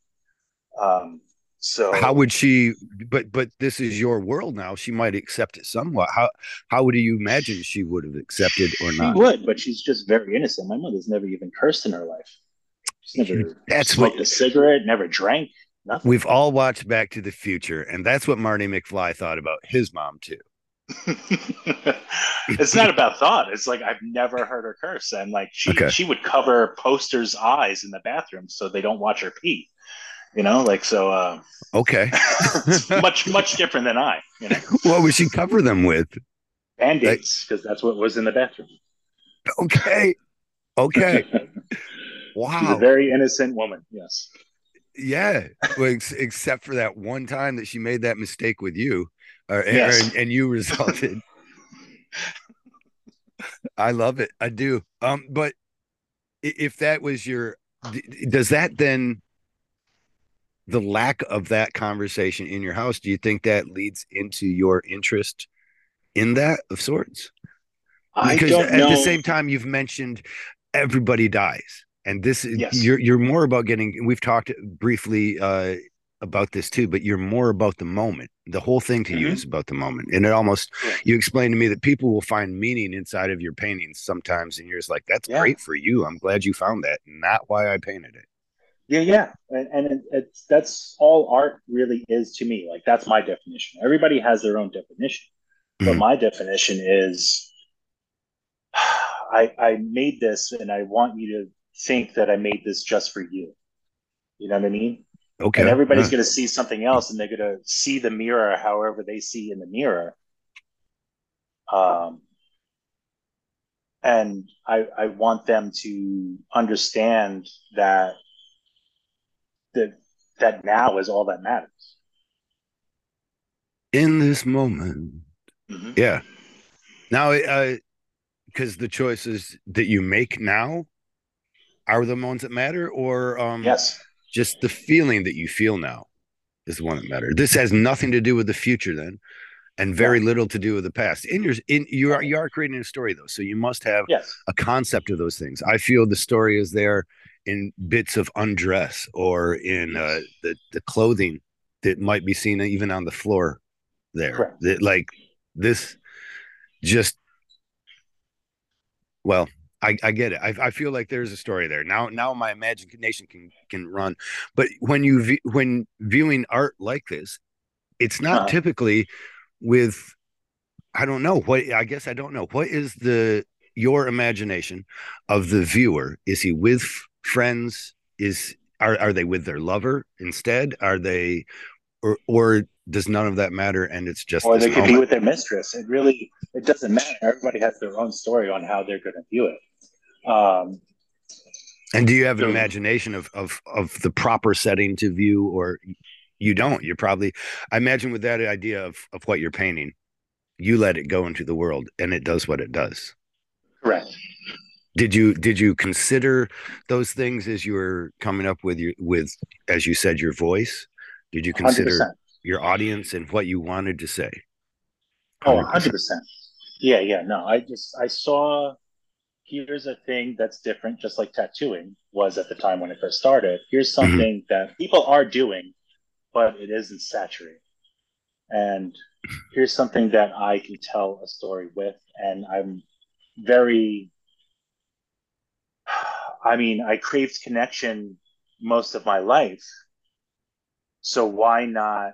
Um, How so would she? But but this is your world now. She might accept it somewhat. How how would you imagine she would have accepted or she not? would, but she's just very innocent. My mother's never even cursed in her life. She's never That's what smoked a cigarette, never drank, nothing. we've all watched Back to the Future, and that's what Marty McFly thought about his mom too. It's not about thought. It's like I've never heard her curse, and like she Okay. she would cover posters' eyes in the bathroom so they don't watch her pee. You know, like so. Uh, Okay. it's much much different than I. You know, What would she cover them with? band Like, aids because that's what was in the bathroom. okay. Okay. She's a Wow. very innocent woman. Yes. Yeah. Well, ex- except for that one time that she made that mistake with you, or, or Yes. and, and you resulted. I love it. I do. Um, but if that was your, does that then the lack of that conversation in your house? Do you think that leads into your interest in that of sorts? I Because don't at the know. same time, you've mentioned everybody dies, and this is Yes. you're you're more about getting. We've talked briefly uh, about this too, but you're more about the moment. The whole thing to you Mm-hmm. is about the moment, and it almost Correct. you explained to me that people will find meaning inside of your paintings sometimes, and you're just like, "That's Yeah. great for you. I'm glad you found that. Not why I painted it." Yeah, yeah, and, and it, it's that's all art really is to me. Like that's my definition. Everybody has their own definition, but Mhm. my definition is I I made this, and I want you to think that I made this just for you. You know what I mean? And Okay. everybody's Yeah. going to see something else, and they're going to see the mirror however they see in the mirror. Um, and I I want them to understand that that that now is all that matters. In this moment. Mm-hmm. Yeah. Now, uh, because the choices that you make now are the ones that matter, or um, Yes. just the feeling that you feel now is the one that matters. This has nothing to do with the future, then. and very Yeah. little to do with the past. In your in you are you are creating a story though, so you must have Yes. a concept of those things. I feel the story is there in bits of undress or in uh, Yes. the the clothing that might be seen even on the floor there. Correct. That like this just well. I, I get it. I, I feel like there's a story there now. Now my imagination can can run, but when you when viewing art like this, it's not Uh, typically with I don't know what I guess I don't know what is the your imagination of the viewer. Is he with friends? Is are are they with their lover instead? Are they or or does none of that matter and it's just or this they could be moment? with their mistress. It really it doesn't matter. Everybody has their own story on how they're going to view it. Um, And do you have an the imagination of of of the proper setting to view or you don't? You're probably I imagine with that idea of of what you're painting, you let it go into the world and it does what it does. correct, Did you did you consider those things as you were coming up with your with as you said your voice? Did you one hundred consider percent. your audience and what you wanted to say? Oh, one hundred percent. one hundred percent. Yeah, yeah. No, I just I saw here's a thing that's different, just like tattooing was at the time when it first started. Here's Mm-hmm. something that people are doing, but it isn't saturated. And here's something that I can tell a story with. And I'm very, I mean, I craved connection most of my life. So why not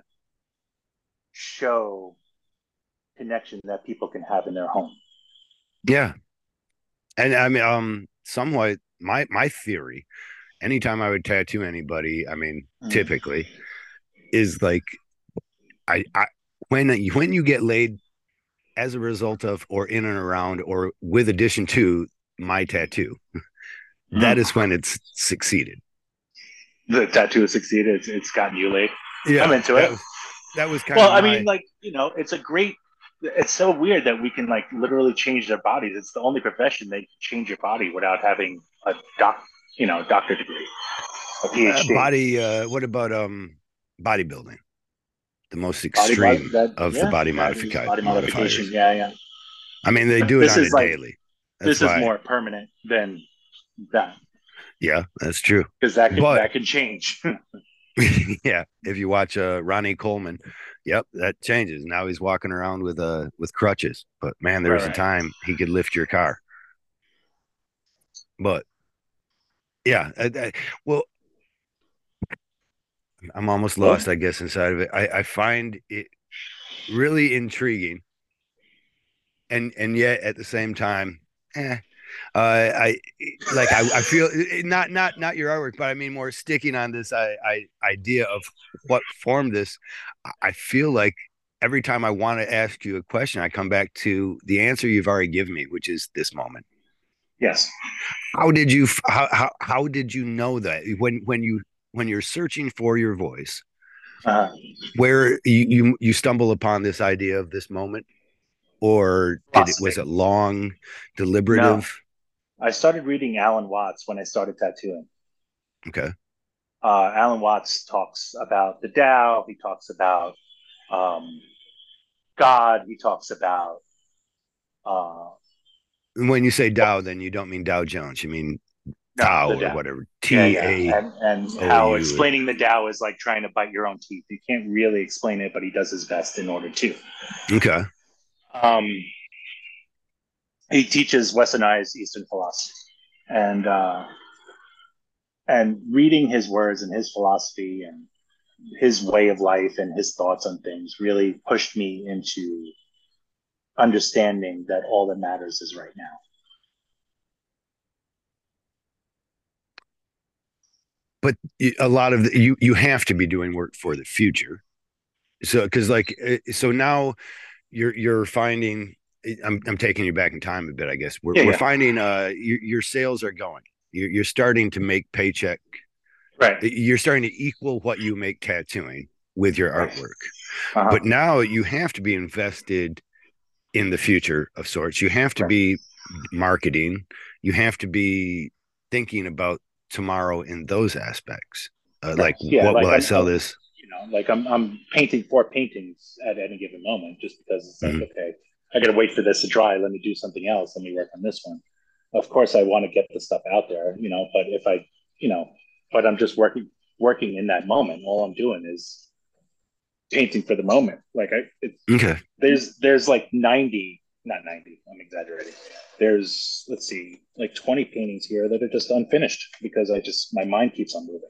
show connection that people can have in their home? Yeah. And I mean um somewhat my my theory, anytime I would tattoo anybody, I mean, Mm. typically is like I I when when you get laid as a result of or in and around or with addition to my tattoo, that Mm. is when it's succeeded. The tattoo has succeeded. It's, it's gotten you late. I'm Yeah, into that it. was that was kind Well, of I mean, my like, you know, it's a great, it's so weird that we can like literally change their bodies. It's the only profession that you can change your body without having a doc, you know, doctor degree, a uh, P H D. body. Uh, what about um bodybuilding? The most Body, body, extreme that, of the yeah, body that is modifi- body modification. modifiers. Yeah, yeah. I mean, they But do it this on a is like, daily. That's this is why. more permanent than that Yeah, that's true. because that can, But that can change. yeah, if you watch uh, Ronnie Coleman, yep, that changes. Now he's walking around with uh with crutches. But man, there Right, was a right. time he could lift your car. But yeah, I, I, well, I'm almost Well, lost, I guess, inside of it. I, I find it really intriguing, and and yet at the same time, eh, uh, I like I, I feel not not not your artwork, but I mean more sticking on this I, I idea of what formed this. I feel like every time I want to ask you a question, I come back to the answer you've already given me, which is this moment. yes. How did you how how, how did you know that when when you when you're searching for your voice, Uh, where you you, you stumble upon this idea of this moment, or did it was philosophy. it long, No, deliberative? I started reading Alan Watts when I started tattooing. Okay. Uh, Alan Watts talks about the Tao. He talks about um, God. He talks about uh, When you say Dow, then you don't mean Dow Jones. You mean no, Tao the or Tao. whatever. Yeah, T yeah, A and and O how U. explaining the Tao is like trying to bite your own teeth. You can't really explain it, but he does his best in order to. Okay. Um, he teaches Westernized Eastern philosophy, and uh, and reading his words and his philosophy and his way of life and his thoughts on things really pushed me into understanding that all that matters is right now. But a lot of the, you you have to be doing work for the future. So because like eh, so now you're you're finding I'm I'm taking you back in time a bit, I guess. We're Yeah, we're yeah, finding uh your, your sales are going. You're, you're starting to make paycheck. right, You're starting to equal what you make tattooing with your right. artwork. Uh-huh. But now you have to be invested in the future of sorts. You have to Right. be marketing. You have to be thinking about tomorrow in those aspects. Uh, Right. like, Yeah, what will like I I'm, sell I'm this? You know, like I'm I'm painting four paintings at any given moment just because it's like, Mhm. okay, I gotta wait for this to dry. Let me do something else. Let me work on this one. Of course, I want to get the stuff out there, you know, but if I, you know, but I'm just working working in that moment. All I'm doing is painting for the moment. Like I, it's Okay. there's there's like ninety, not ninety. I'm exaggerating. There's let's see, like twenty paintings here that are just unfinished because I just my mind keeps on moving.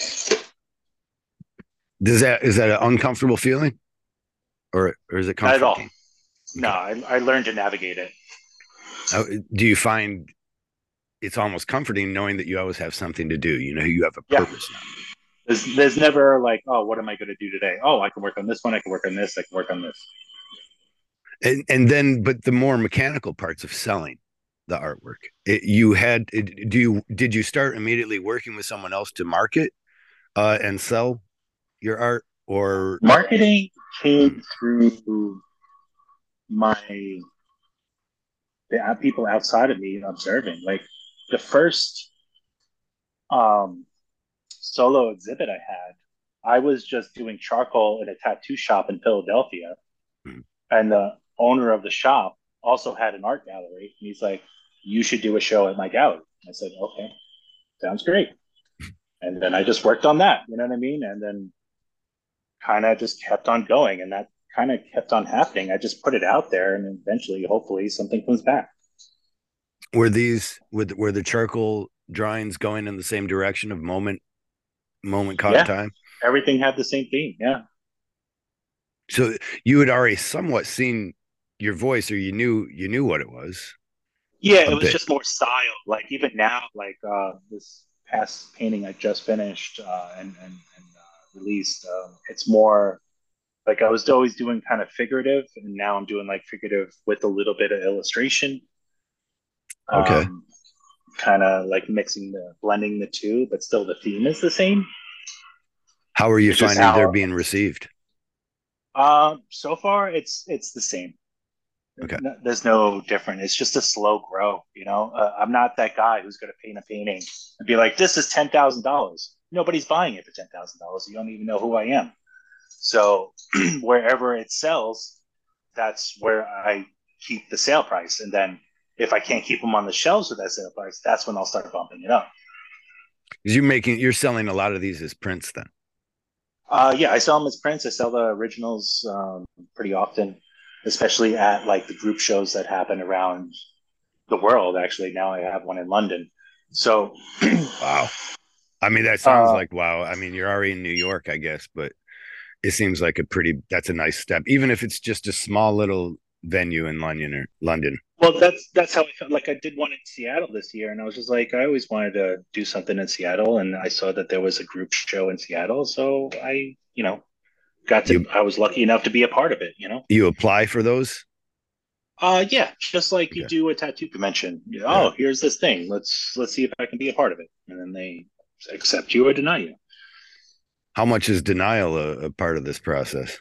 Does that is that an uncomfortable feeling, or or is it Not at all. comforting? No, Okay. I, I learned to navigate it. Uh, do you find it's almost comforting knowing that you always have something to do? You know, you have a Yeah, purpose now. there's there's never like, oh, what am I going to do today? Oh, I can work on this one. I can work on this. I can work on this. And and then, but the more mechanical parts of selling the artwork, it, you had. It, do you did you start immediately working with someone else to market uh, and sell your art, or Marketing mm, came through my the uh, people outside of me observing. Like the first um, solo exhibit I had, I was just doing charcoal in a tattoo shop in Philadelphia, mm, and the owner of the shop also had an art gallery. And he's like, "You should do a show at my gallery." I said, "Okay, sounds great." And then I just worked on that. You know what I mean? And then kind of just kept on going, and that kind of kept on happening. I just put it out there, and eventually, hopefully, something comes back. were these were the, were the charcoal drawings going in the same direction of moment moment caught in Yeah, time? everything had the same theme. Yeah, So you had already somewhat seen your voice, or you knew you knew what it was yeah. a It was bit. just more style. Like even now, like uh, this past painting I just finished uh, and and, and uh, released, um, it's more like I was always doing kind of figurative, and now I'm doing like figurative with a little bit of illustration. Okay. Um, kind of like mixing the blending the two, but still the theme is the same. How are you It's just finding they're how being received? um, so far it's it's the same. Okay. No, there's no different. It's just a slow grow. You know, uh, I'm not that guy who's going to paint a painting and be like, "This is ten thousand dollars." Nobody's buying it for ten thousand dollars. You don't even know who I am. So wherever it sells, that's where I keep the sale price. And then if I can't keep them on the shelves with that sale price, that's when I'll start bumping it up. Because you're making you're selling a lot of these as prints then. Uh, yeah, I sell them as prints. I sell the originals um, pretty often, especially at like the group shows that happen around the world. Actually, now I have one in London. So, Wow. I mean, that sounds uh, like wow. I mean, you're already in New York, I guess, but it seems like a pretty that's a nice step, even if it's just a small little venue in London or London. well, that's that's how I felt. Like I did one in Seattle this year, and I was just like, I always wanted to do something in Seattle, and I saw that there was a group show in Seattle, so I, you know, got to. You I was lucky enough to be a part of it. You know. you apply for those? Uh, yeah, just like you Okay. do a tattoo convention. You know, Yeah. oh, here's this thing. Let's let's see if I can be a part of it, and then they accept you or deny you. How much is denial a, a part of this process?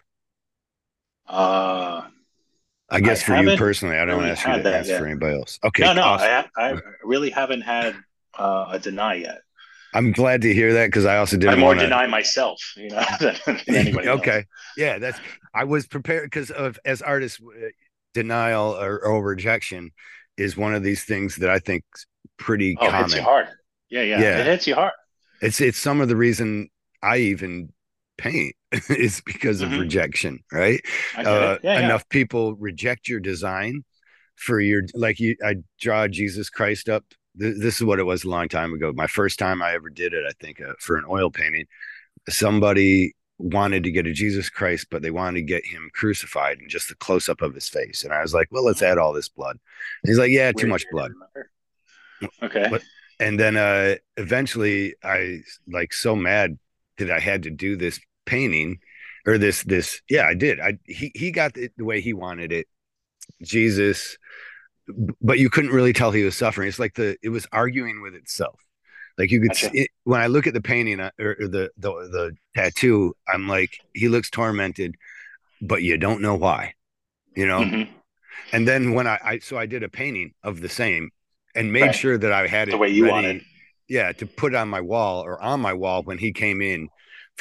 Uh, I I guess for you haven't personally, I don't really ask you had to that ask for yet. anybody else. Okay, No, no, awesome. I I really haven't had uh, a deny yet. I'm glad to hear that because I also I didn't more want to. deny myself, you know, than, than anybody else. Okay, yeah, that's. I was prepared because of as artists, uh, denial or, or rejection is one of these things that I think is pretty Oh, it hits you common. hard. Yeah, yeah, it Yeah, hits you hard. it's it's some of the reason I even paint is because of Hmm. rejection, right? I get Uh, it. Yeah, yeah. enough people reject your design for your like you. I draw Jesus Christ up. This is what it was a long time ago. My first time I ever did it, I think, uh, for an oil painting. Somebody wanted to get a Jesus Christ, but they wanted to get him crucified and just the close up of his face. And I was like, well, let's add all this blood. And he's like, yeah, too Weird much year to blood. remember. Okay. But and then uh eventually I like so mad that I had to do this painting or this this yeah, I did. I he he got it the way he wanted it. Jesus, but you couldn't really tell he was suffering. It's like the it was arguing with itself. Like you could see Gotcha. it, when I look at the painting uh, or, or the, the the tattoo, I'm like, he looks tormented, but you don't know why, you know. Hmm. And then when I, I so I did a painting of the same, and made Right. sure that I had The it way you wanted. ready, yeah, to put on my wall or on my wall when he came in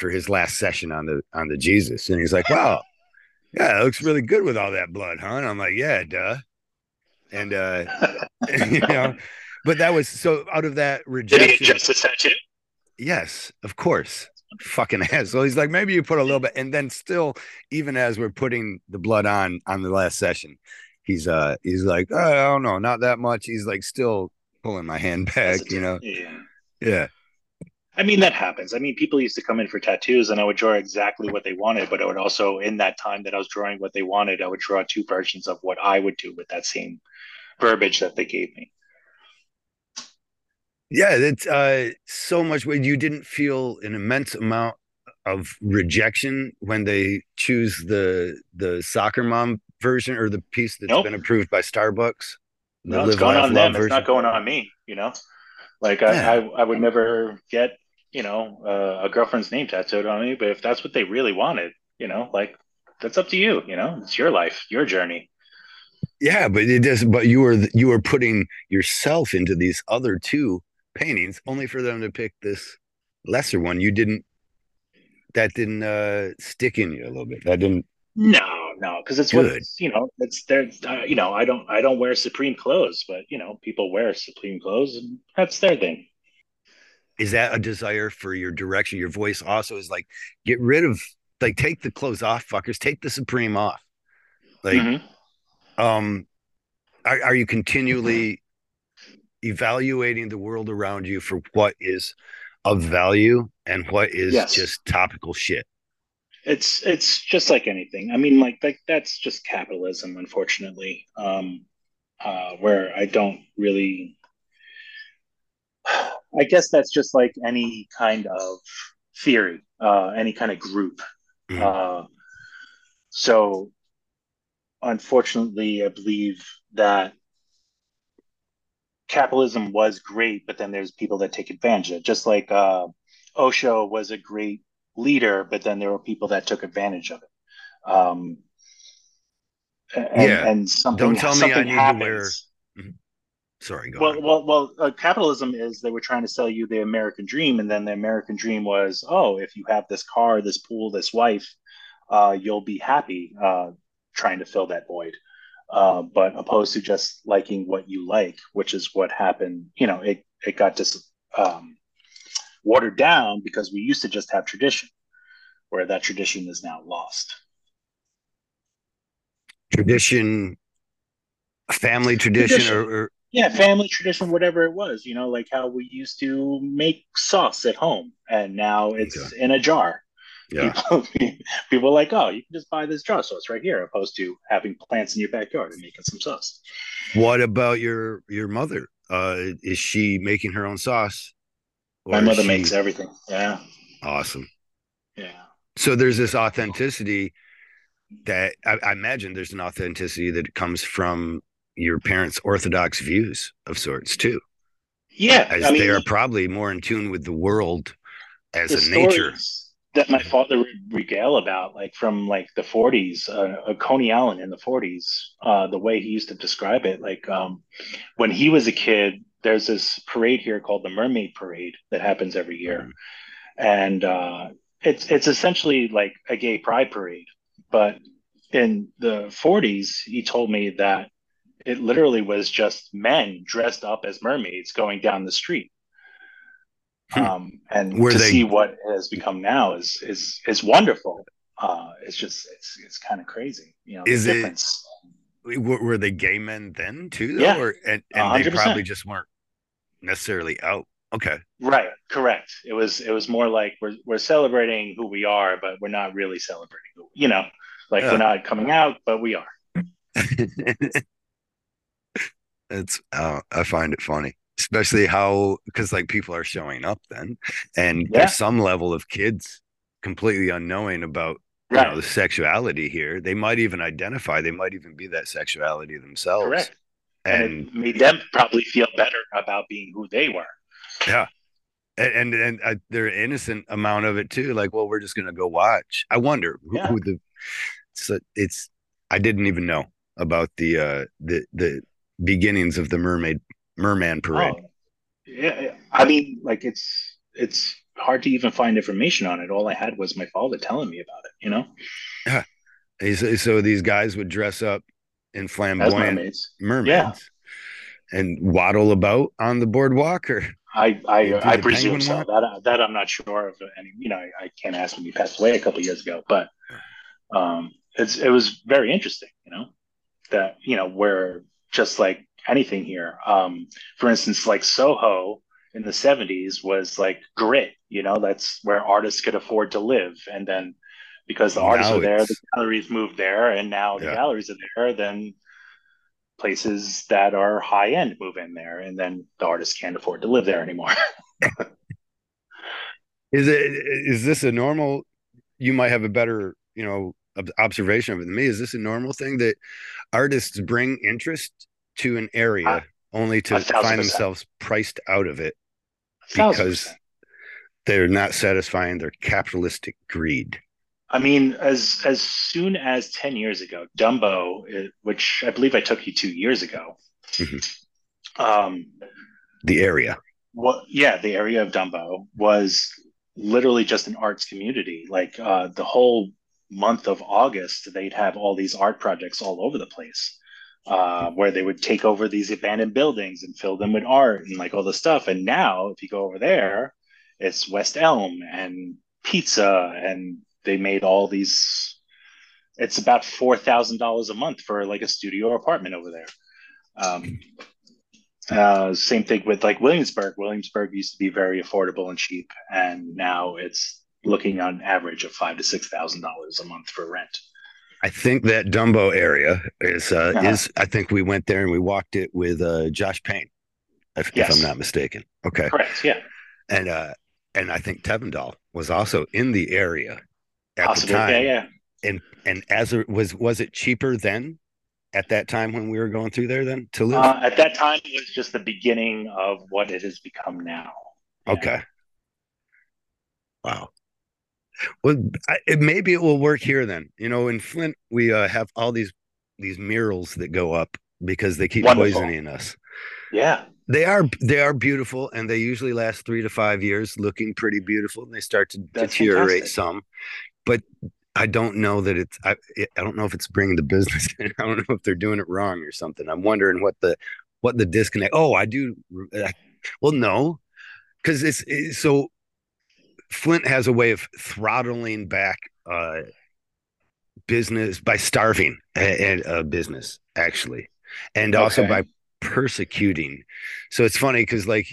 for his last session on the on the Jesus, and he's like, "Wow, yeah, it looks really good with all that blood, huh?" And I'm like, "Yeah, duh." And uh, you know, but that was so out of that Did he rejection. adjust his tattoo? Yes, of course. Fucking ass. So he's like, maybe you put a little bit, and then still, even as we're putting the blood on on the last session, he's uh he's like, oh, I don't know, not that much. He's like still pulling my hand back, you Hesitant. know. Yeah. Yeah. I mean, that happens. I mean, people used to come in for tattoos and I would draw exactly what they wanted, but I would also, in that time that I was drawing what they wanted, I would draw two versions of what I would do with that same verbiage that they gave me. Yeah, it's uh so much when you didn't feel an immense amount of rejection when they choose the the soccer mom version or the piece that's Nope. been approved by Starbucks, the No, it's live, going laugh, on love them. It's version. not going on me, you know? Like I, Yeah. I, I would never get, you know, uh, a girlfriend's name tattooed on me, but if that's what they really wanted, you know, like that's up to you, you know, it's your life, your journey. Yeah, but it does. But you were you were putting yourself into these other two paintings, only for them to pick this lesser one. You didn't. That didn't uh, stick in you a little bit. That didn't. No, no, because it's what Good. it's, you know, it's their, uh, you know, I don't, I don't wear Supreme clothes, but you know, people wear Supreme clothes, and that's their thing. Is that a desire for your direction? Your voice also is like, get rid of, like, take the clothes off, fuckers. Take the Supreme off. Like, Hmm. um, are, are you continually evaluating the world around you for what is of value and what is Yes, just topical shit? it's it's just like anything. I mean, like like that's just capitalism, unfortunately. Um, uh, where I don't really, I guess that's just like any kind of theory, uh, any kind of group. Mhm. Uh, so unfortunately, I believe that capitalism was great, but then there's people that take advantage of it. Just like uh, Osho was a great leader, but then there were people that took advantage of it. Um, and Yeah. and something Don't tell me I something need to wear. happens. Mhm. Sorry, go Well, on. well, well. Uh, capitalism is they were trying to sell you the American dream, and then the American dream was, oh, if you have this car, this pool, this wife, uh, you'll be happy. Uh, trying to fill that void, uh, but opposed to just liking what you like, which is what happened. You know, it it got just um, watered down because we used to just have tradition, where that tradition is now lost. Tradition, family tradition, or, Tradition. or Yeah, family tradition, whatever it was, you know, like how we used to make sauce at home and now okay. it's in a jar. Yeah. People people are like, oh, you can just buy this jar sauce right here, opposed to having plants in your backyard and making some sauce. What about your your mother? Uh, is she making her own sauce, My or is mother makes she everything. Yeah. awesome? Yeah. So there's this authenticity that I, I imagine there's an authenticity that comes from your parents' orthodox views of sorts too, Yeah. I as they mean, are the, probably more in tune with the world as the a nature. stories that my father would regale about, like from like the forties, uh, uh, Coney Island in the forties, uh, the way he used to describe it, like um, when he was a kid, there's this parade here called the Mermaid Parade that happens every year, Mhm. and uh, it's it's essentially like a gay pride parade. But in the forties, he told me that it literally was just men dressed up as mermaids going down the street. Hmm. Um, and Were to they see what has become now is is is wonderful. Uh, it's just it's it's kind of crazy, you know, the is it difference. were, were they gay men then too though, Yeah, or and a and they hundred probably percent. just weren't necessarily out? Okay. Right, correct. It was it was more like we're we're celebrating who we are, but we're not really celebrating who, you know, like we're Yeah. not coming out, but we are. It's uh, I find it funny, especially how because like people are showing up then, and there's Yeah, some level of kids completely unknowing about you know right, the sexuality here. They might even identify. They might even be that sexuality themselves. correct. And And it made them probably feel better about being who they were. yeah, and and, and uh, they're innocent amount of it too. Like, well, we're just gonna go watch. I wonder who, Yeah. who the so it's. I didn't even know about the uh the the beginnings of the mermaid merman parade. Oh, yeah. I mean, like it's it's hard to even find information on it. All I had was my father telling me about it, you know, Yeah. So these guys would dress up in as flamboyant mermaids. Yeah, mermaids and waddle about on the boardwalk, or I they I do I the presume penguin so. walk. That that I'm not sure of any. You know, I, I can't ask him. He passed away a couple of years ago, but um, it's it was very interesting. You know that you know where just like anything here. Um, for instance, like Soho in the seventies was like grit. You know, that's where artists could afford to live, and then because the artists Now were there, the it's galleries moved there, and now the yeah. galleries are there. Then places that are high end move in there, and then the artists can't afford to live there anymore. Is it is this a normal? You might have a better, you know, observation of it than me. Is this a normal thing that artists bring interest to an A, area only a to thousand find percent, themselves priced out of it a thousand because percent. they're not satisfying their capitalistic greed? I mean, as as soon as ten years ago, Dumbo, eh, which I believe I took you two years ago, Mhm. um, The area. what? Yeah, the area of Dumbo was literally just an arts community. Like uh, the whole month of August, they'd have all these art projects all over the place, uh, where they would take over these abandoned buildings and fill them with art and like all this stuff. And now, if you go over there, it's West Elm and pizza, and they made all these. It's about four thousand dollars a month for like a studio apartment over there. Um, uh, same thing with like Williamsburg. Williamsburg used to be very affordable and cheap, and now it's looking on average of five to six thousand dollars a month for rent. I think that Dumbo area is uh Uh-huh. is I think we went there and we walked it with uh Josh Payne, if, if I'm not Yes, mistaken. Okay. correct. Yeah, And uh and I think Tevendal was also in the area at the possibly. Yeah, time. yeah. And and as it was was it cheaper then at that time when we were going through there then to live? Uh, at that time, it was just the beginning of what it has become now. Yeah. Okay. Wow. Well, I, it, maybe it will work here then. You know, in Flint, we uh, have all these these murals that go up because they keep Wonderful. poisoning us. Yeah, They are they are beautiful, and they usually last three to five years, looking pretty beautiful, and they start to that's deteriorate fantastic. some. But I don't know that it's I, I don't know if it's bringing the business in. I don't know if they're doing it wrong or something. I'm wondering what the what the disconnect. Oh, I do. I, well, no, because it's, it's so Flint has a way of throttling back uh, business by starving a, a, a business actually, and also Okay. by persecuting. So it's funny because like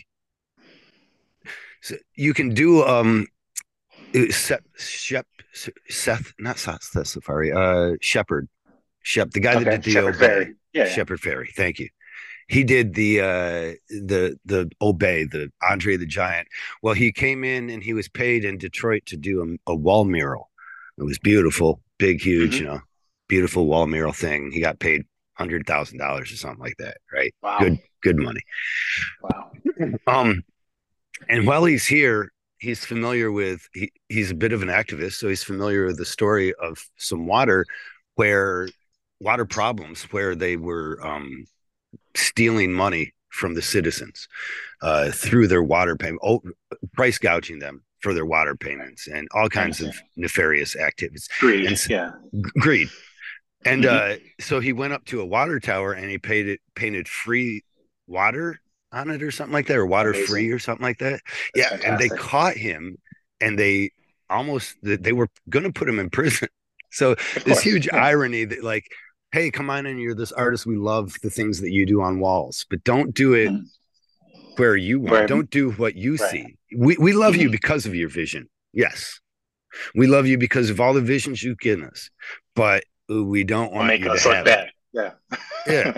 so you can do um Seth, Shep, Seth, not Seth, Seth Safari, uh, Shepherd, Shep, the guy that Okay. did the Shepherd Obey, Ferry. Yeah, yeah. Shepherd Ferry. Thank you. He did the uh the the Obey, the Andre the Giant. Well, he came in and he was paid in Detroit to do a, a wall mural. It was beautiful, big, huge, you Hmm. know, beautiful wall mural thing. He got paid hundred thousand dollars or something like that, right? Wow. Good, good money. Wow. Um, and while he's here, he's familiar with he, he's a bit of an activist, so he's familiar with the story of some water where water problems where they were um, stealing money from the citizens uh, through their water payment, oh, price gouging them for their water payments and all I kinds of understand. nefarious activities Greed. and s- Yeah. greed. And Hmm. uh, so he went up to a water tower and he paid it painted free water on it or something like that, or water free Amazing. or something like that. That's Yeah, and they fantastic. caught him and they almost they were going to put him in prison. So Of this course. huge Yeah. irony that like, hey, come on in, you're this artist, we love the things that you do on walls, but don't do it Mhm. where you want. Right. Don't do what you Right. see. We we love you Hmm. because of your vision. Yes, we love you because of all the visions you've given us, but we don't Will want make you to us look have it. bad. Yeah. Yeah,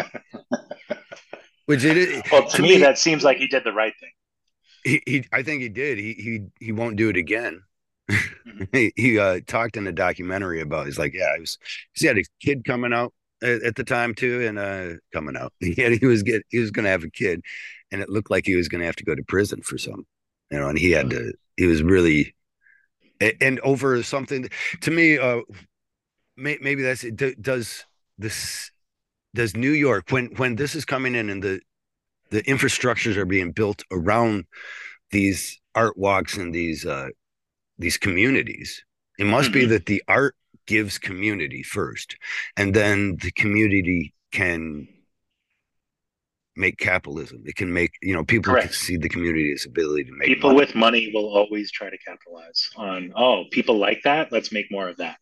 which it is Well, to to me, me. that seems like he did the right thing. He, he I think he did. He he he won't do it again. Hmm. he he uh, talked in a documentary about. He's like, yeah, he was. He had a kid coming out at, at the time too, and uh, coming out. He had, he was get he was going to have a kid, and it looked like he was going to have to go to prison for some, you know. And he had to. He was really and over something to me. Uh, may, maybe that's it. Does this does New York when when this is coming in and the the infrastructures are being built around these art walks in these uh, these communities, it must be Hmm. that the art gives community first, and then the community can make capitalism. It can make, you know, people can Correct. see the community's ability to make People money. with money will always try to capitalize on, oh, people like that. Let's make more of that.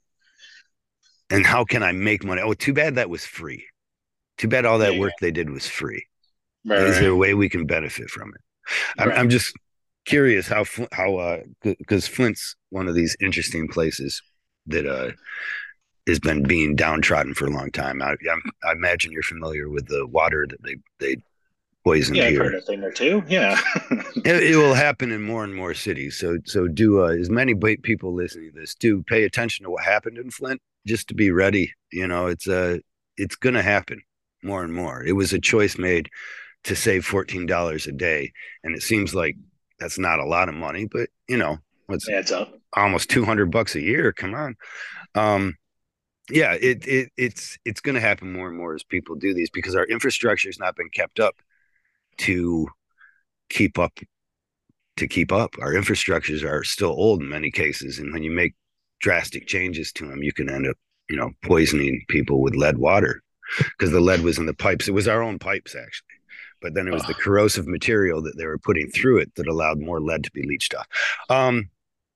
And how can I make money? Oh, too bad that was free. Too bad all Yeah, that yeah. work they did was free. Right, Is there right, a way we can benefit from it? I'm, right. I'm just curious how, how, uh, because Flint's one of these interesting places that, uh, has been being downtrodden for a long time. I, I, I imagine you're familiar with the water that they, they poisoned Yeah, I've here. heard a thing or two. Yeah. It, it will happen in more and more cities. So, so do uh, as many people listening to this do pay attention to what happened in Flint, just to be ready. You know, it's uh, it's going to happen more and more. It was a choice made to save fourteen dollars a day, and it seems like that's not a lot of money, but you know, it's Adds up. almost two hundred bucks a year. Come on. Um, yeah, it, it it's it's going to happen more and more as people do these because our infrastructure has not been kept up to keep up to keep up. Our infrastructures are still old in many cases, and when you make drastic changes to them, you can end up, you know, poisoning people with lead water because the lead was in the pipes. It was our own pipes actually, but then it was the Oh, corrosive material that they were putting through it that allowed more lead to be leached off. Um,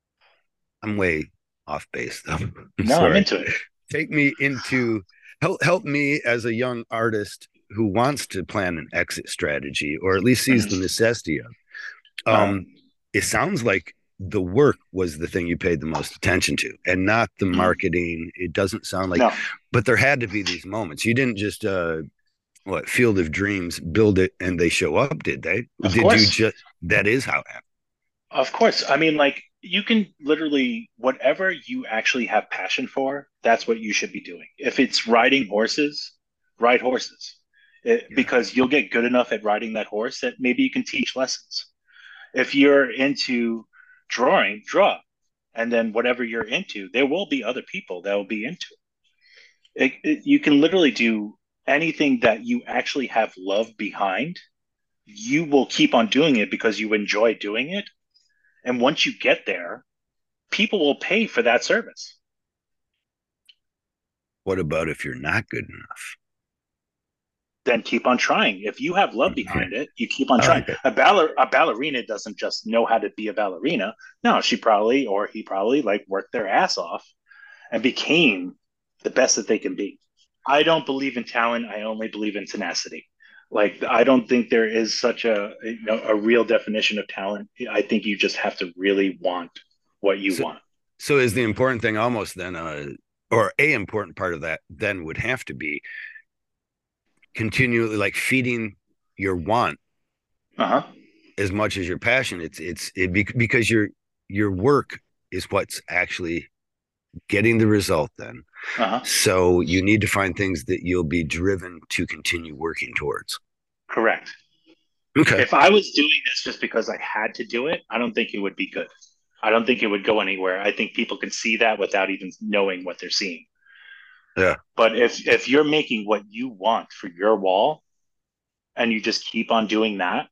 I'm way off base though. I'm no, I'm sorry. into it. Take me into help help me as a young artist who wants to plan an exit strategy or at least sees the Mhm. necessity of. Uh, Um, it sounds like the work was the thing you paid the most attention to and not the mm. marketing. It doesn't sound like, No, but there had to be these moments. You didn't just, uh, what, Field of Dreams, build it and they show up, did they? of Did you course. just, that is how it happened. Of course. I mean, like, you can literally, whatever you actually have passion for, that's what you should be doing. If it's riding horses, ride horses. It, Yeah. because you'll get good enough at riding that horse that maybe you can teach lessons. If you're into drawing, draw. And then whatever you're into, there will be other people that will be into it. It, it. You can literally do anything that you actually have love behind. You will keep on doing it because you enjoy doing it. And once you get there, people will pay for that service. What about if you're not good enough? Then keep on trying. If you have love Okay. behind it, you keep on I trying. like it. A, baller- a ballerina doesn't just know how to be a ballerina. No, she probably or he probably like worked their ass off and became the best that they can be. I don't believe in talent. I only believe in tenacity. Like I don't think there is such a you know, a real definition of talent. I think you just have to really want what you So, want. so is the important thing almost then, uh, or a important part of that then would have to be continually like feeding your want Uh huh. as much as your passion. It's it's it be, because your your work is what's actually getting the result then. Uh huh. So you need to find things that you'll be driven to continue working towards. Correct. Okay. If I was doing this just because I had to do it, I don't think it would be good. I don't think it would go anywhere. I think people can see that without even knowing what they're seeing. Yeah. But if if you're making what you want for your wall and you just keep on doing that,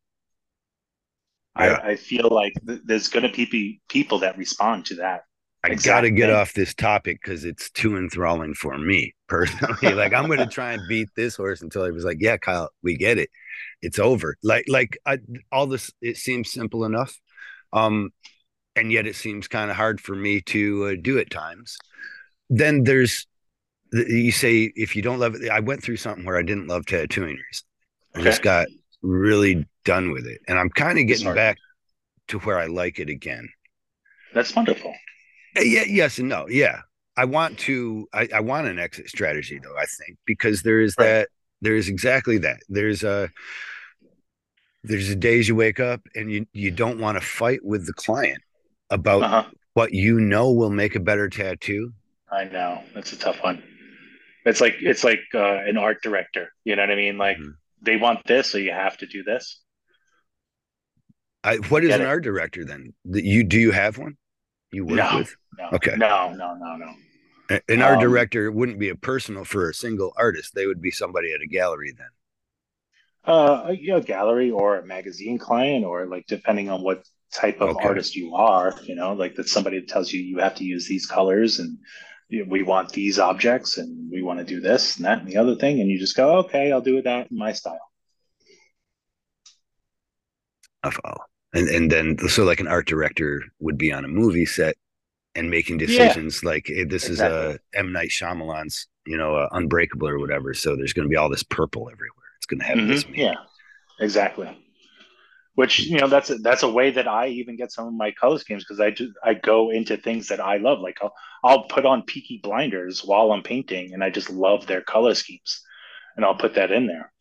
I, Yeah. I feel like th- there's going to be people that respond to that I got to exact get thing. off this topic because it's too enthralling for me personally. Like I'm going to try and beat this horse until I was like, yeah, Kyle, we get it. It's over. Like, like I, all this, it seems simple enough. Um, and yet it seems kind of hard for me to uh, do at times. Then there's, you say, if you don't love it, I went through something where I didn't love tattooing recently. I just Okay, got really done with it. And I'm kind of it's getting hard. back to where I like it again. That's wonderful. Uh, Yeah, yes and no. Yeah. I want to I, I want an exit strategy though, I think, because there is Right. that there is exactly that. There's a there's a days you wake up and you you don't want to fight with the client about Uh huh. what you know will make a better tattoo. I know that's a tough one. It's like it's like uh, an art director. You know what I mean? Like Mhm. they want this, so you have to do this. I, I what is get an it. art director then? That you do you have one you work No, with? no, Okay. no, no, no, no. An art Um, director wouldn't be a personal for a single artist. They would be somebody at a gallery then. uh, a, you know, gallery or a magazine client, or like depending on what type of Okay. artist you are, you know, like that somebody that tells you you have to use these colors and you know, we want these objects and we want to do this and that and the other thing. And you just go, okay, I'll do that in my style. I follow. And and then so like an art director would be on a movie set and making Yeah, decisions like hey, this is exactly. a M Night Shyamalan's, you know, uh, Unbreakable or whatever. So there's going to be all this purple everywhere. It's going to have Hmm. this meaning. Yeah, exactly. Which you know that's a, that's a way that I even get some of my color schemes because I just I go into things that I love. Like I'll I'll put on Peaky Blinders while I'm painting, and I just love their color schemes, and I'll put that in there.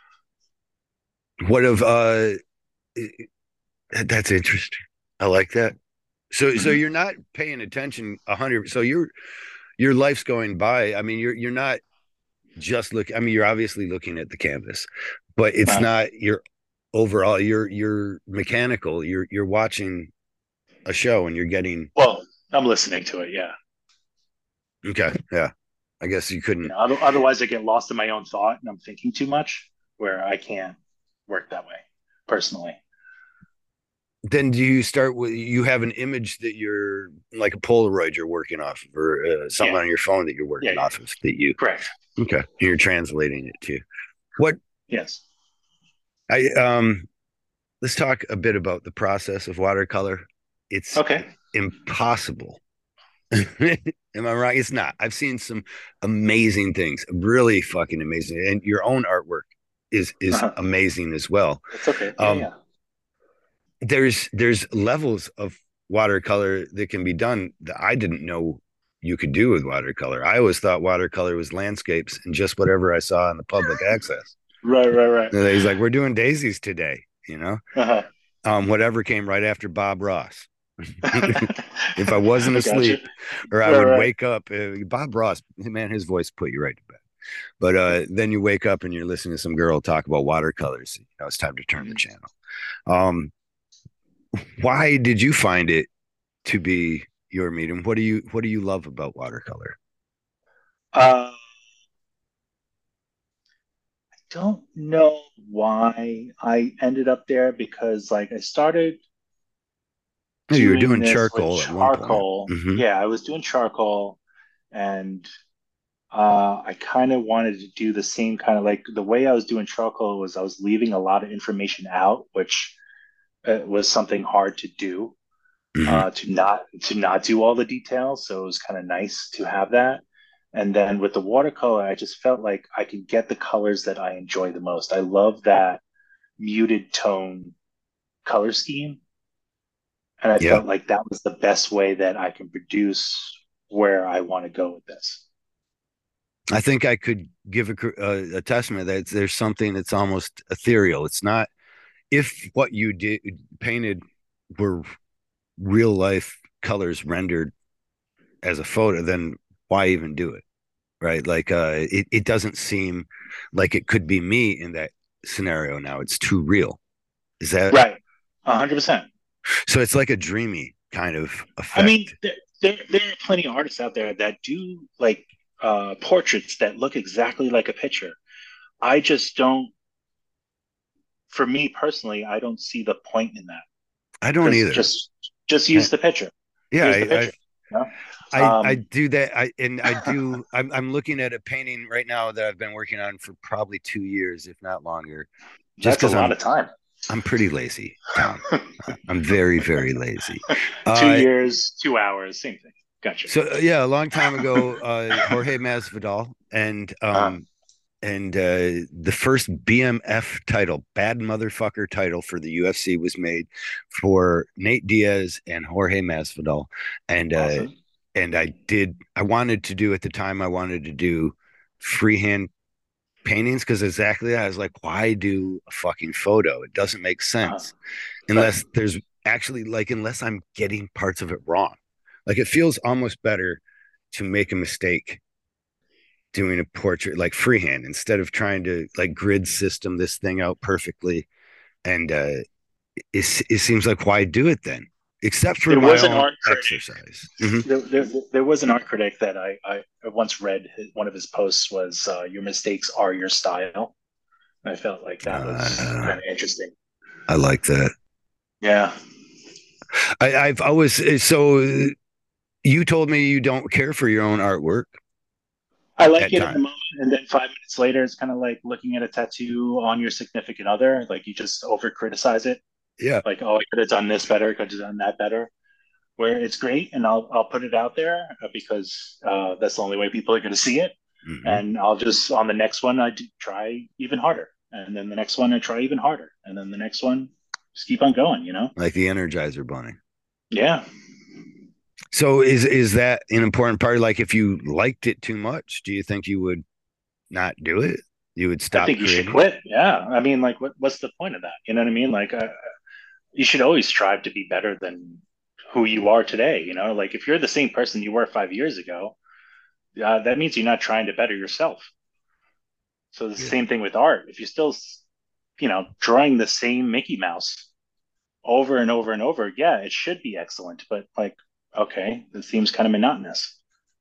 What of uh that's interesting. I like that. So so Hmm. you're not paying attention a hundred. So your your life's going by. I mean, you're you're not just look. I mean, you're obviously looking at the canvas, but it's Uh, not your overall. You're you're mechanical. You're you're watching a show and you're getting well, I'm listening to it. Yeah, okay. Yeah, I guess you you couldn't. know, otherwise I get lost in my own thought and I'm thinking too much, where I can't work that way personally. Then do you start with you have an image that you're like a Polaroid you're working off of, or uh, something Yeah, on your phone that you're yeah, working yeah. off of that you Correct. okay. You're translating it to what Yes. I um. Let's talk a bit about the process of watercolor. It's Okay. impossible. Am I right? It's not. I've seen some amazing things, really fucking amazing, and your own artwork is is Uh-huh. amazing as well. It's okay. Yeah, Um, yeah. there's there's levels of watercolor that can be done that I didn't know you could do with watercolor. I always thought watercolor was landscapes and just whatever I saw in the public access. Right, right, right. And he's like, "We're doing daisies today," you know. Uh-huh. Um, whatever came right after Bob Ross. If I wasn't I got you. asleep or I Right, would right. wake up, uh, Bob Ross, man, his voice put you right to bed. But uh, then you wake up and you're listening to some girl talk about watercolors. You know, it's time to turn the Mhm. channel. Um, why did you find it to be your medium? What do you What do you love about watercolor? Uh, don't know why I ended up there because like I started Oh, you were doing doing this with charcoal at one point. charcoal. Mm-hmm. Yeah, I was doing charcoal and uh, I kind of wanted to do the same kind of like the way I was doing charcoal was I was leaving a lot of information out, which uh, was something hard to do. Mm-hmm. Uh, to not to not do all the details. So it was kind of nice to have that. And then with the watercolor, I just felt like I could get the colors that I enjoy the most. I love that muted tone color scheme. And I Yeah, felt like that was the best way that I can produce where I want to go with this. I think I could give a, a, a testament that there's something that's almost ethereal. It's not if what you did painted were real life colors rendered as a photo, then why even do it? Right. Like uh it, it doesn't seem like it could be me in that scenario now. It's too real. Is that Right. one hundred percent. so it's like a dreamy kind of I mean, effect. there, there, there are plenty of artists out there that do like uh, portraits that look exactly like a picture. I just don't for me personally, I don't see the point in that I don't because either. just just use the picture. Yeah, Here's the I, picture. You know? I I Um, do that. I and I do. I'm I'm looking at a painting right now that I've been working on for probably two years, if not longer. Just that's a because lot I'm of time. I'm pretty lazy, Tom. Uh, I'm very very lazy. Two Uh, years, two hours, same thing. Gotcha. so uh, yeah, a long time ago, uh, Jorge Masvidal and Uh, um and uh, the first B M F title, bad motherfucker title for the U F C was made for Nate Diaz and Jorge Masvidal, and uh, awesome. and I did. I wanted to do at the time. I wanted to do freehand paintings because exactly that. I was like, why do a fucking photo? It doesn't make Uh, sense right. unless there's actually like unless I'm getting parts of it wrong. Like it feels almost better to make a mistake doing a portrait like freehand instead of trying to like grid system this thing out perfectly. And uh, it, it seems like why do it then? Except for There my was an own art critic. exercise. Mm-hmm. There, there, there was an art critic that I, I once read. One of his posts was uh, "Your mistakes are your style." I felt like that was Uh, kind of interesting. I like that. Yeah. I, I've always so you told me you don't care for your own artwork I like at it in the time. moment, and then five minutes later, it's kind of like looking at a tattoo on your significant other. Like you just over criticize it. Yeah. Like, oh, I could have done this better. Could have done that better. Where it's great, and I'll I'll put it out there uh, because uh, that's the only way people are going to see it. Hmm. And I'll just on the next one I do try even harder, and then the next one I try even harder, and then the next one just keep on going. You know? Like the Energizer Bunny. Yeah, So is is that an important part? Like if you liked it too much, do you think you would not do it? You would I stop think you should creating? quit. Yeah, I mean, like, what what's the point of that? You know what I mean? Like, uh, you should always strive to be better than who you are today. You know, like if you're the same person you were five years ago, uh, that means you're not trying to better yourself. So the Yeah. same thing with art. If you're still, you know, drawing the same Mickey Mouse over and over and over, yeah, it should be excellent. But like, okay, it seems kind of monotonous.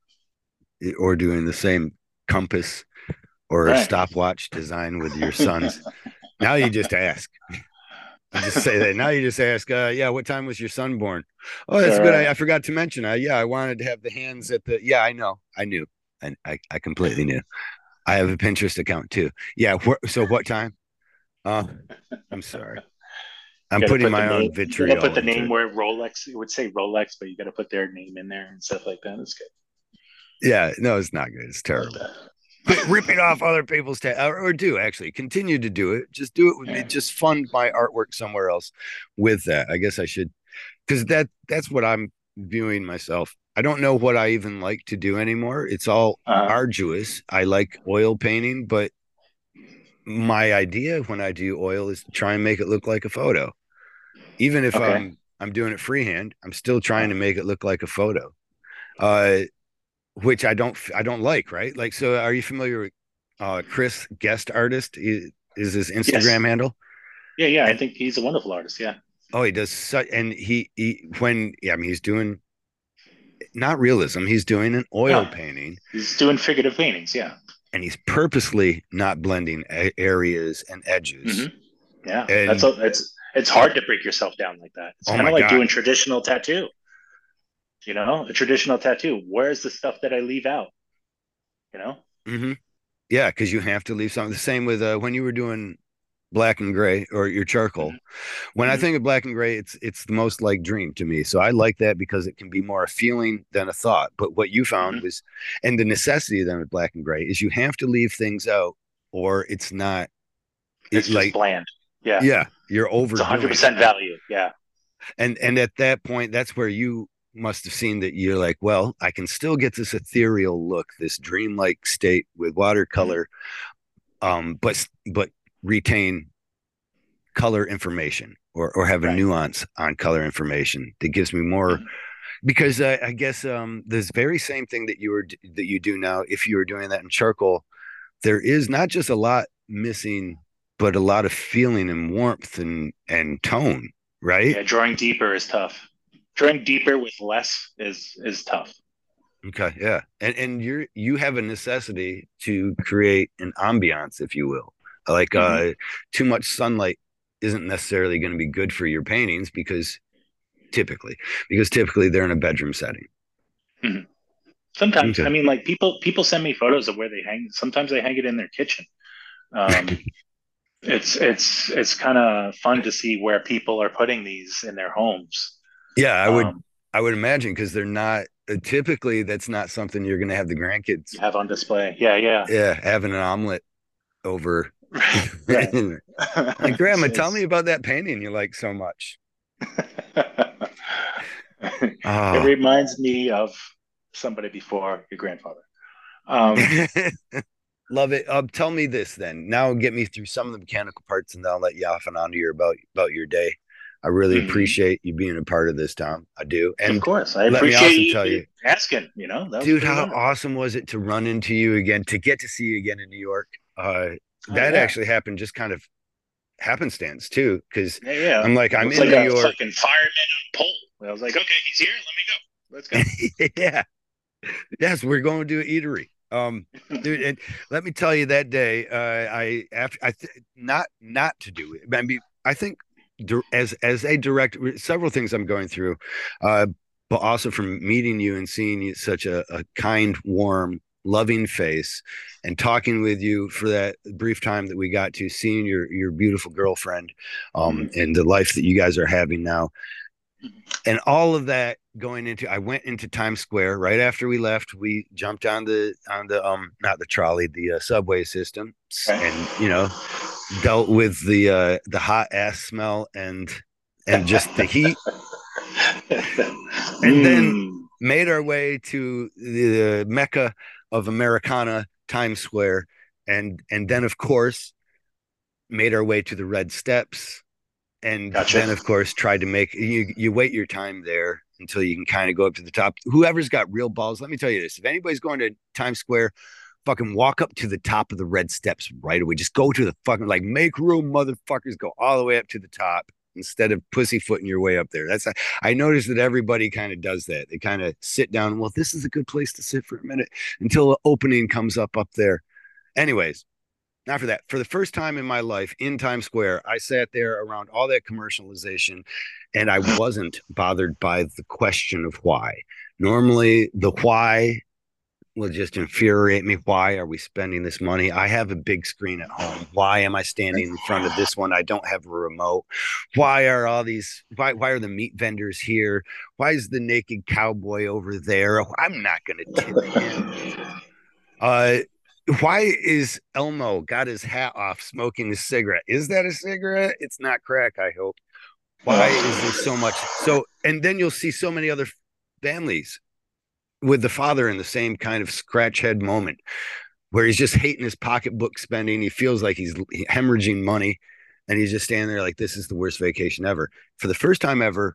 Or doing the same compass or Right. stopwatch design with your sons. Now you just ask. You just say that. Now you just ask, uh, yeah, what time was your son born? Oh, that's good. I, Sure. I forgot to mention. Uh, yeah, I wanted to have the hands at the. Yeah, I know. I knew. And I, I completely knew. I have a Pinterest account too. Yeah. Wh- so what time? Uh, I'm sorry. I'm You got to putting put the my name. own You got to put vitriol the into name it. where Rolex. It would say Rolex, but you got to put their name in there and stuff like that. That's good. Yeah. No, it's not good. It's I like terrible. Quit ripping that. off other people's ta- or, or do actually continue to do it. Just do it with me. Yeah. Just fund my artwork somewhere else with that. I guess I should because that that's what I'm viewing myself. I don't know what I even like to do anymore. It's all Uh, arduous. I like oil painting, but my idea when I do oil is to try and make it look like a photo. Even if okay. I'm I'm doing it freehand, I'm still trying Uh, to make it look like a photo. Uh, which I don't I don't like, right? Like, so are you familiar with uh, Chris Guest Artist? Is, is his yes. Instagram handle? Yeah. Yeah. I And think he's a wonderful artist. Yeah. oh, he does such, and he he when yeah, I mean he's doing not realism, he's doing an oil No, painting, he's doing figurative paintings. Yeah. and he's purposely not blending a- areas and edges. Hmm. Yeah. That's And a, it's it's hard to break yourself down like that. It's oh kind my of like god, doing traditional tattoo. You know, a traditional tattoo. Where's the stuff that I leave out? You know. hmm yeah, because you have to leave something. The same with uh, when you were doing black and gray or your charcoal. Hmm. When I Hmm. think of black and gray, it's it's the most like dream to me. So I like that because it can be more a feeling than a thought. But what you found Hmm. was, and the necessity then with black and gray is you have to leave things out, or it's not it, It's just like bland. Yeah. yeah, you're It's a hundred overdoing it. percent value. Yeah. And and at that point, that's where you must have seen that you're like, well, I can still get this ethereal look, this dreamlike state with Hmm. watercolor, um, but but retain color information or or have a Right. nuance on color information that gives me more Hmm. because uh, I guess um this very same thing that you were that you do now if you were doing that in charcoal there is not just a lot missing but a lot of feeling and warmth and and tone, right? Yeah. Drawing deeper is tough. Drawing deeper with less is is tough. Okay, yeah. And and you're you have a necessity to create an ambiance if you will, like Hmm. uh too much sunlight isn't necessarily going to be good for your paintings because typically because typically they're in a bedroom setting. Hmm. Sometimes, I Okay. mean, like people people send me photos of where they hang. Sometimes they hang it in their kitchen. Um, it's it's it's kind of fun to see where people are putting these in their homes. Yeah, I would Um, I would imagine because they're not uh, typically that's not something you're going to have the grandkids you have on display. Yeah, yeah, yeah having an omelet over. right. Like it's, grandma, tell me it's about that painting you like so much. it Oh. reminds me of somebody before your grandfather. Um, Love it. Uh, tell me this then. Now get me through some of the mechanical parts, and then I'll let you off and on to your about about your day. I really mhm. appreciate you being a part of this, Tom. I do. Of And course, I let me appreciate also tell you you, asking. You know, that was dude, pretty how wonderful. awesome was it to run into you again, to get to see you again in New York? Uh, Oh that yeah, actually happened just kind of happenstance too, because yeah, yeah. I'm like, It I'm was in like New a York. fucking fireman on pole. I was like, okay, he's here. Let me go. Let's go. Yeah. Yes, we're going to an eatery. Um, dude, and let me tell you that day, uh, I after I th- not not to do it. I mean, I think as as a director, several things I'm going through, uh, but also from meeting you and seeing you such a, a kind, warm, loving face, and talking with you for that brief time that we got to, seeing your your beautiful girlfriend, um, Mhm. and the life that you guys are having now, and all of that going into. I went into Times Square right after we left. We jumped on the on the um not the trolley, the uh, subway system, and you Right. know dealt with the uh, the hot ass smell and and just the heat, and then Mm. made our way to the mecca of Americana, Times Square, and and then of course made our way to the red steps, and Gotcha. then of course tried to make you you wait your time there until you can kind of go up to the top. Whoever's got real balls, let me tell you this: if anybody's going to Times Square, fucking walk up to the top of the red steps right away. Just go to the fucking, like, make room, motherfuckers. Go all the way up to the top instead of pussyfooting your way up there. That's I noticed that everybody kind of does that. They kind of sit down. Well, this is a good place to sit for a minute until an opening comes up up there. Anyways, not for that. For the first time in my life in Times Square, I sat there around all that commercialization, and I wasn't bothered by the question of why. Normally, the why will just infuriate me. Why are we spending this money? I have a big screen at home. Why am I standing in front of this one? I don't have a remote. Why are all these, why, why are the meat vendors here? Why is the naked cowboy over there? I'm not going to tip him. Uh, why is Elmo got his hat off smoking a cigarette? Is that a cigarette? It's not crack, I hope. Why is there so much? So, and then you'll see so many other families with the father in the same kind of scratch head moment where he's just hating his pocketbook spending. He feels like he's hemorrhaging money, and he's just standing there like, this is the worst vacation ever. For the first time ever,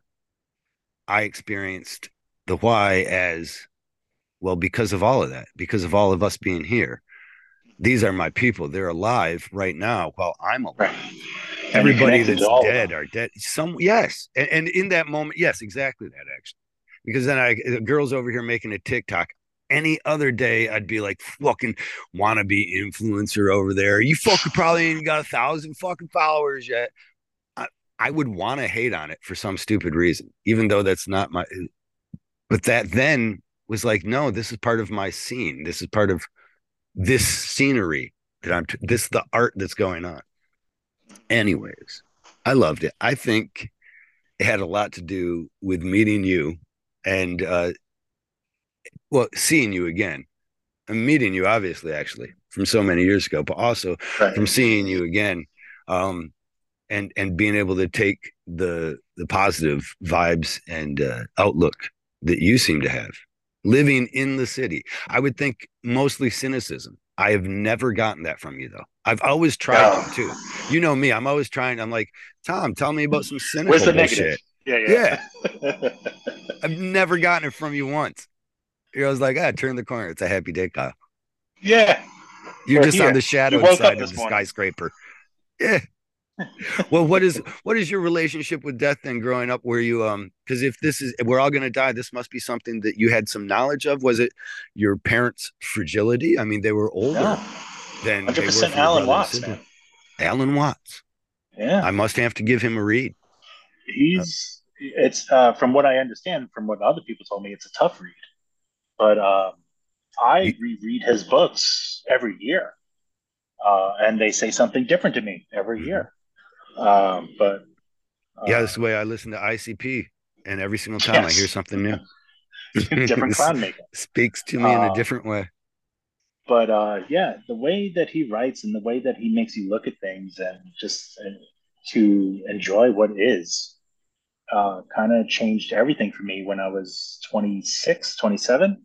I experienced the why as well, because of all of that, because of all of us being here. These are my people. They're alive right now while I'm alive. Right. And you're Everybody connected to that's all of dead them. are dead. Some, yes. And, and in that moment, yes, exactly that, actually. Because then I, the girl's over here making a TikTok. Any other day, I'd be like, fucking wannabe influencer over there. You fucking probably ain't got a thousand fucking followers yet. I, I would want to hate on it for some stupid reason, even though that's not my. But that then was like, no, this is part of my scene. This is part of this scenery that I'm. T- this is the art that's going on. Anyways, I loved it. I think it had a lot to do with meeting you and uh, well, seeing you again. I'm meeting you, obviously, actually, from so many years ago, but also Right. from seeing you again, um, and and being able to take the the positive vibes and uh, outlook that you seem to have, living in the city. I would think mostly cynicism. I have never gotten that from you, though. I've always tried to, too. Oh. You know me. I'm always trying. I'm like, Tom, tell me about some Where's cynical the negative? bullshit. Yeah, Yeah, yeah. I've never gotten it from you once. I was like, ah, turn the corner. It's a happy day, Kyle. Yeah. You're We're just on here. the You woke up shadowed side of this the morning. skyscraper. Yeah. Well, what is what is your relationship with death then growing up? Where you um because if this is we're all gonna die, this must be something that you had some knowledge of. Was it your parents' fragility? I mean, they were older No. than they were one hundred percent for your Alan brother and Watts, sibling. man. Alan Watts. Yeah. I must have to give him a read. Uh, He's, it's, uh, from what I understand, from what other people told me, it's a tough read. But um, I you, reread his books every year. Uh, and they say something different to me every mhm. year. Um, but Yeah, uh, that's the way I listen to I C P, and every single time I hear yes, something new, different it clown makeup. speaks to me in a Uh, different way. but uh, yeah, the way that he writes and the way that he makes you look at things and just uh, to enjoy what is uh, kind of changed everything for me when I was twenty six, twenty seven,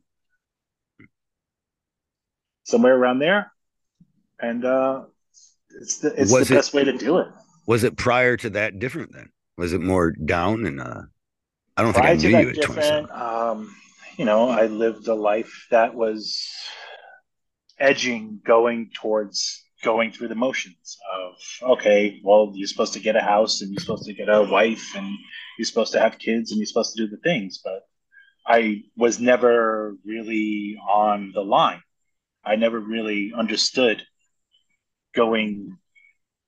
somewhere around there. And uh, it's the it's the Was it best way to do it. was it prior to that different then? Was it more down and uh I don't think I Prior knew to you that, at twenty-seven. different. Um, you know, I lived a life that was edging, going towards going through the motions of, okay, well, you're supposed to get a house and you're supposed to get a wife and you're supposed to have kids and you're supposed to do the things, but I was never really on the line. I never really understood going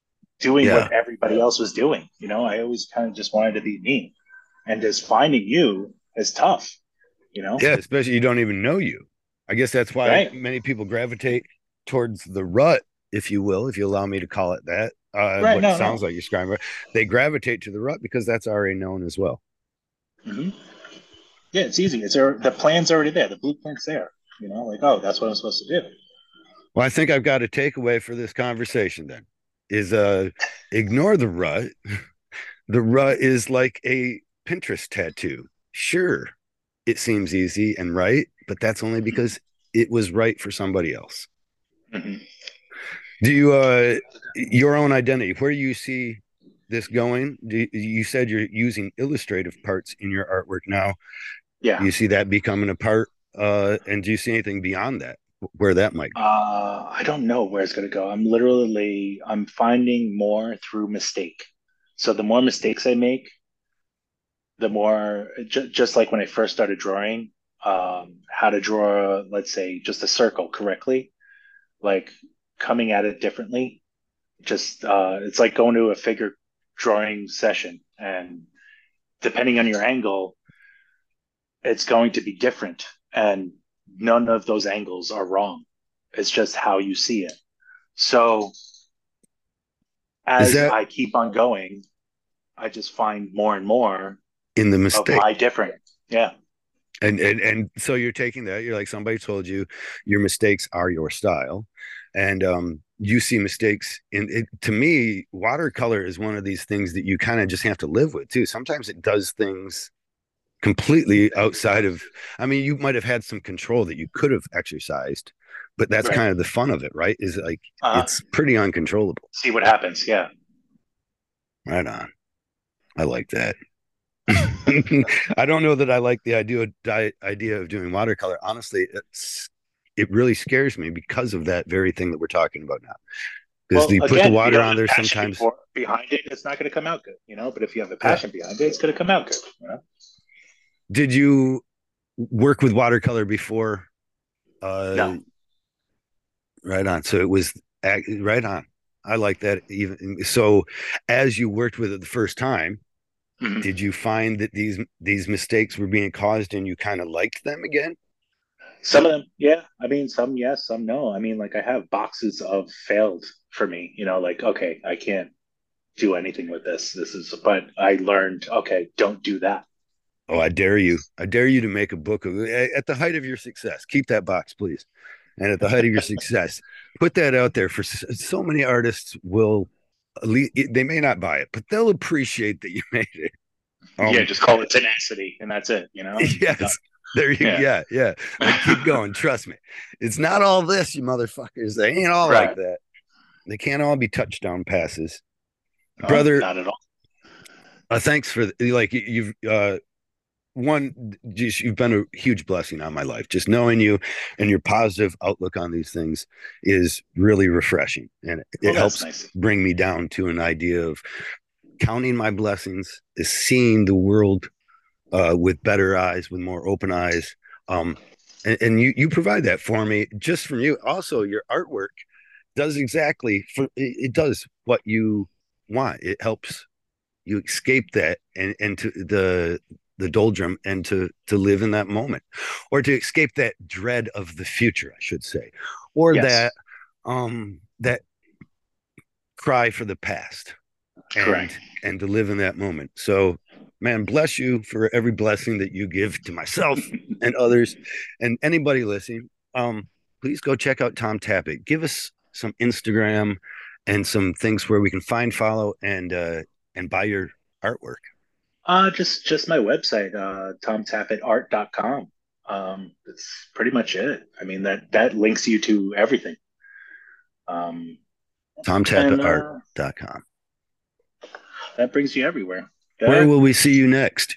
doing Yeah. what everybody else was doing. You know, I always kind of just wanted to be me, and just finding you is tough. You know, Yeah, especially you don't even know you. I guess that's why right? many people gravitate towards the rut, if you will, if you allow me to call it that. Uh, Right? what it No, sounds no. like you're describing, they gravitate to the rut because that's already known as well. Hmm. Yeah, it's easy. It's er, the plan's already there. The blueprint's there. You know, like, oh, that's what I'm supposed to do. Well, I think I've got a takeaway for this conversation then is uh ignore the rut. The rut is like a Pinterest tattoo. Sure, it seems easy and right, but that's only because it was right for somebody else. Hmm. Do you uh your own identity, where do you see this going? Do, you said you're using illustrative parts in your artwork now. Do Yeah. you see that becoming a part? Uh, and do you see anything beyond that, where that might go? Uh, I don't know where it's going to go. I'm literally I'm finding more through mistake. So the more mistakes I make, the more ju- just like when I first started drawing, um, how to draw, let's say, just a circle correctly, like coming at it differently. Just uh, it's like going to a figure drawing session, and depending on your angle, it's going to be different. And none of those angles are wrong. It's just how you see it. So Is as that I keep on going, I just find more and more in the of mistake? my different. Yeah. And, and and so you're taking that, you're like, somebody told you your mistakes are your style, and um you see mistakes in it. To me, watercolor is one of these things that you kind of just have to live with too. Sometimes it does things completely outside of, I mean, you might have had some control that you could have exercised, but that's Right. kind of the fun of it, right? Is like Uh, it's pretty uncontrollable. see what happens. Yeah. Right on. I like that. I don't know that I like the idea idea of doing watercolor. Honestly, it's it really scares me because of that very thing that we're talking about now. Because Well, you put the again, if you water have on a there passion sometimes. before behind it, it's not going to come out good, you know. But if you have a Yeah. passion behind it, it's going to come out good, you know. Did you work with watercolor before? Uh, No. right on. So it was right on. I like that. Even so, as you worked with it the first time, Mhm. did you find that these these mistakes were being caused and you kind of liked them again? Some of them, yeah. I mean, some yes, some no. I mean, like I have boxes of failed for me, you know, like okay, I can't do anything with this. This is, but I learned, okay, don't do that. Oh, I dare you. I dare you to make a book of at the height of your success. Keep that box, please. And at the height of your success, put that out there for so many artists will they may not buy it, but they'll appreciate that you made it. Yeah, Um, just call it tenacity, and that's it. You know. yes. There you Yeah. yeah, yeah. Like keep going. Trust me. It's not all this, you motherfuckers. They ain't all like Right. that. They can't all be touchdown passes. Oh, Brother, not at all. uh, thanks for like you've uh one just you've been a huge blessing on my life. Just knowing you and your positive outlook on these things is really refreshing, and it, Well, it that's helps nice. bring me down to an idea of counting my blessings, is seeing the world uh, with better eyes, with more open eyes. Um, and, and you you provide that for me just from you. Also, your artwork does exactly for it, it does what you want. It helps you escape that and and to the the doldrum and to to live in that moment, or to escape that dread of the future, I should say, or Yes. that um that cry for the past, and Correct. and to live in that moment. So man, bless you for every blessing that you give to myself and others and anybody listening. Um please go check out Tom Tappet. Give us some Instagram and some things where we can find, follow, and uh and buy your artwork. Uh, just just my website, uh, tom tappet art dot com. Um, that's pretty much it. I mean that that links you to everything. Um, tom and tappet art uh, dot com. that brings you everywhere. Where That will we see you next?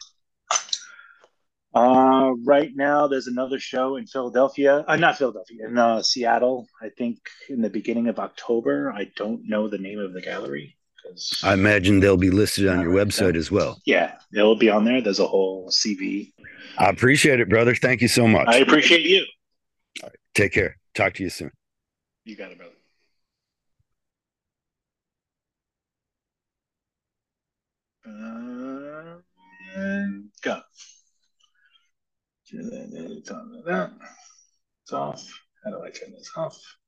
uh, right now there's another show in Philadelphia. Uh, not Philadelphia, in uh, Seattle. I think in the beginning of October. I don't know the name of the gallery I because imagine they'll be listed on not your writing it website down. as well. Yeah, it'll be on there. There's a whole C V. I appreciate it, brother. Thank you so I much. appreciate you. Take care. Talk to you soon. You got it, brother. Uh, and go. It's off. How do I turn this off?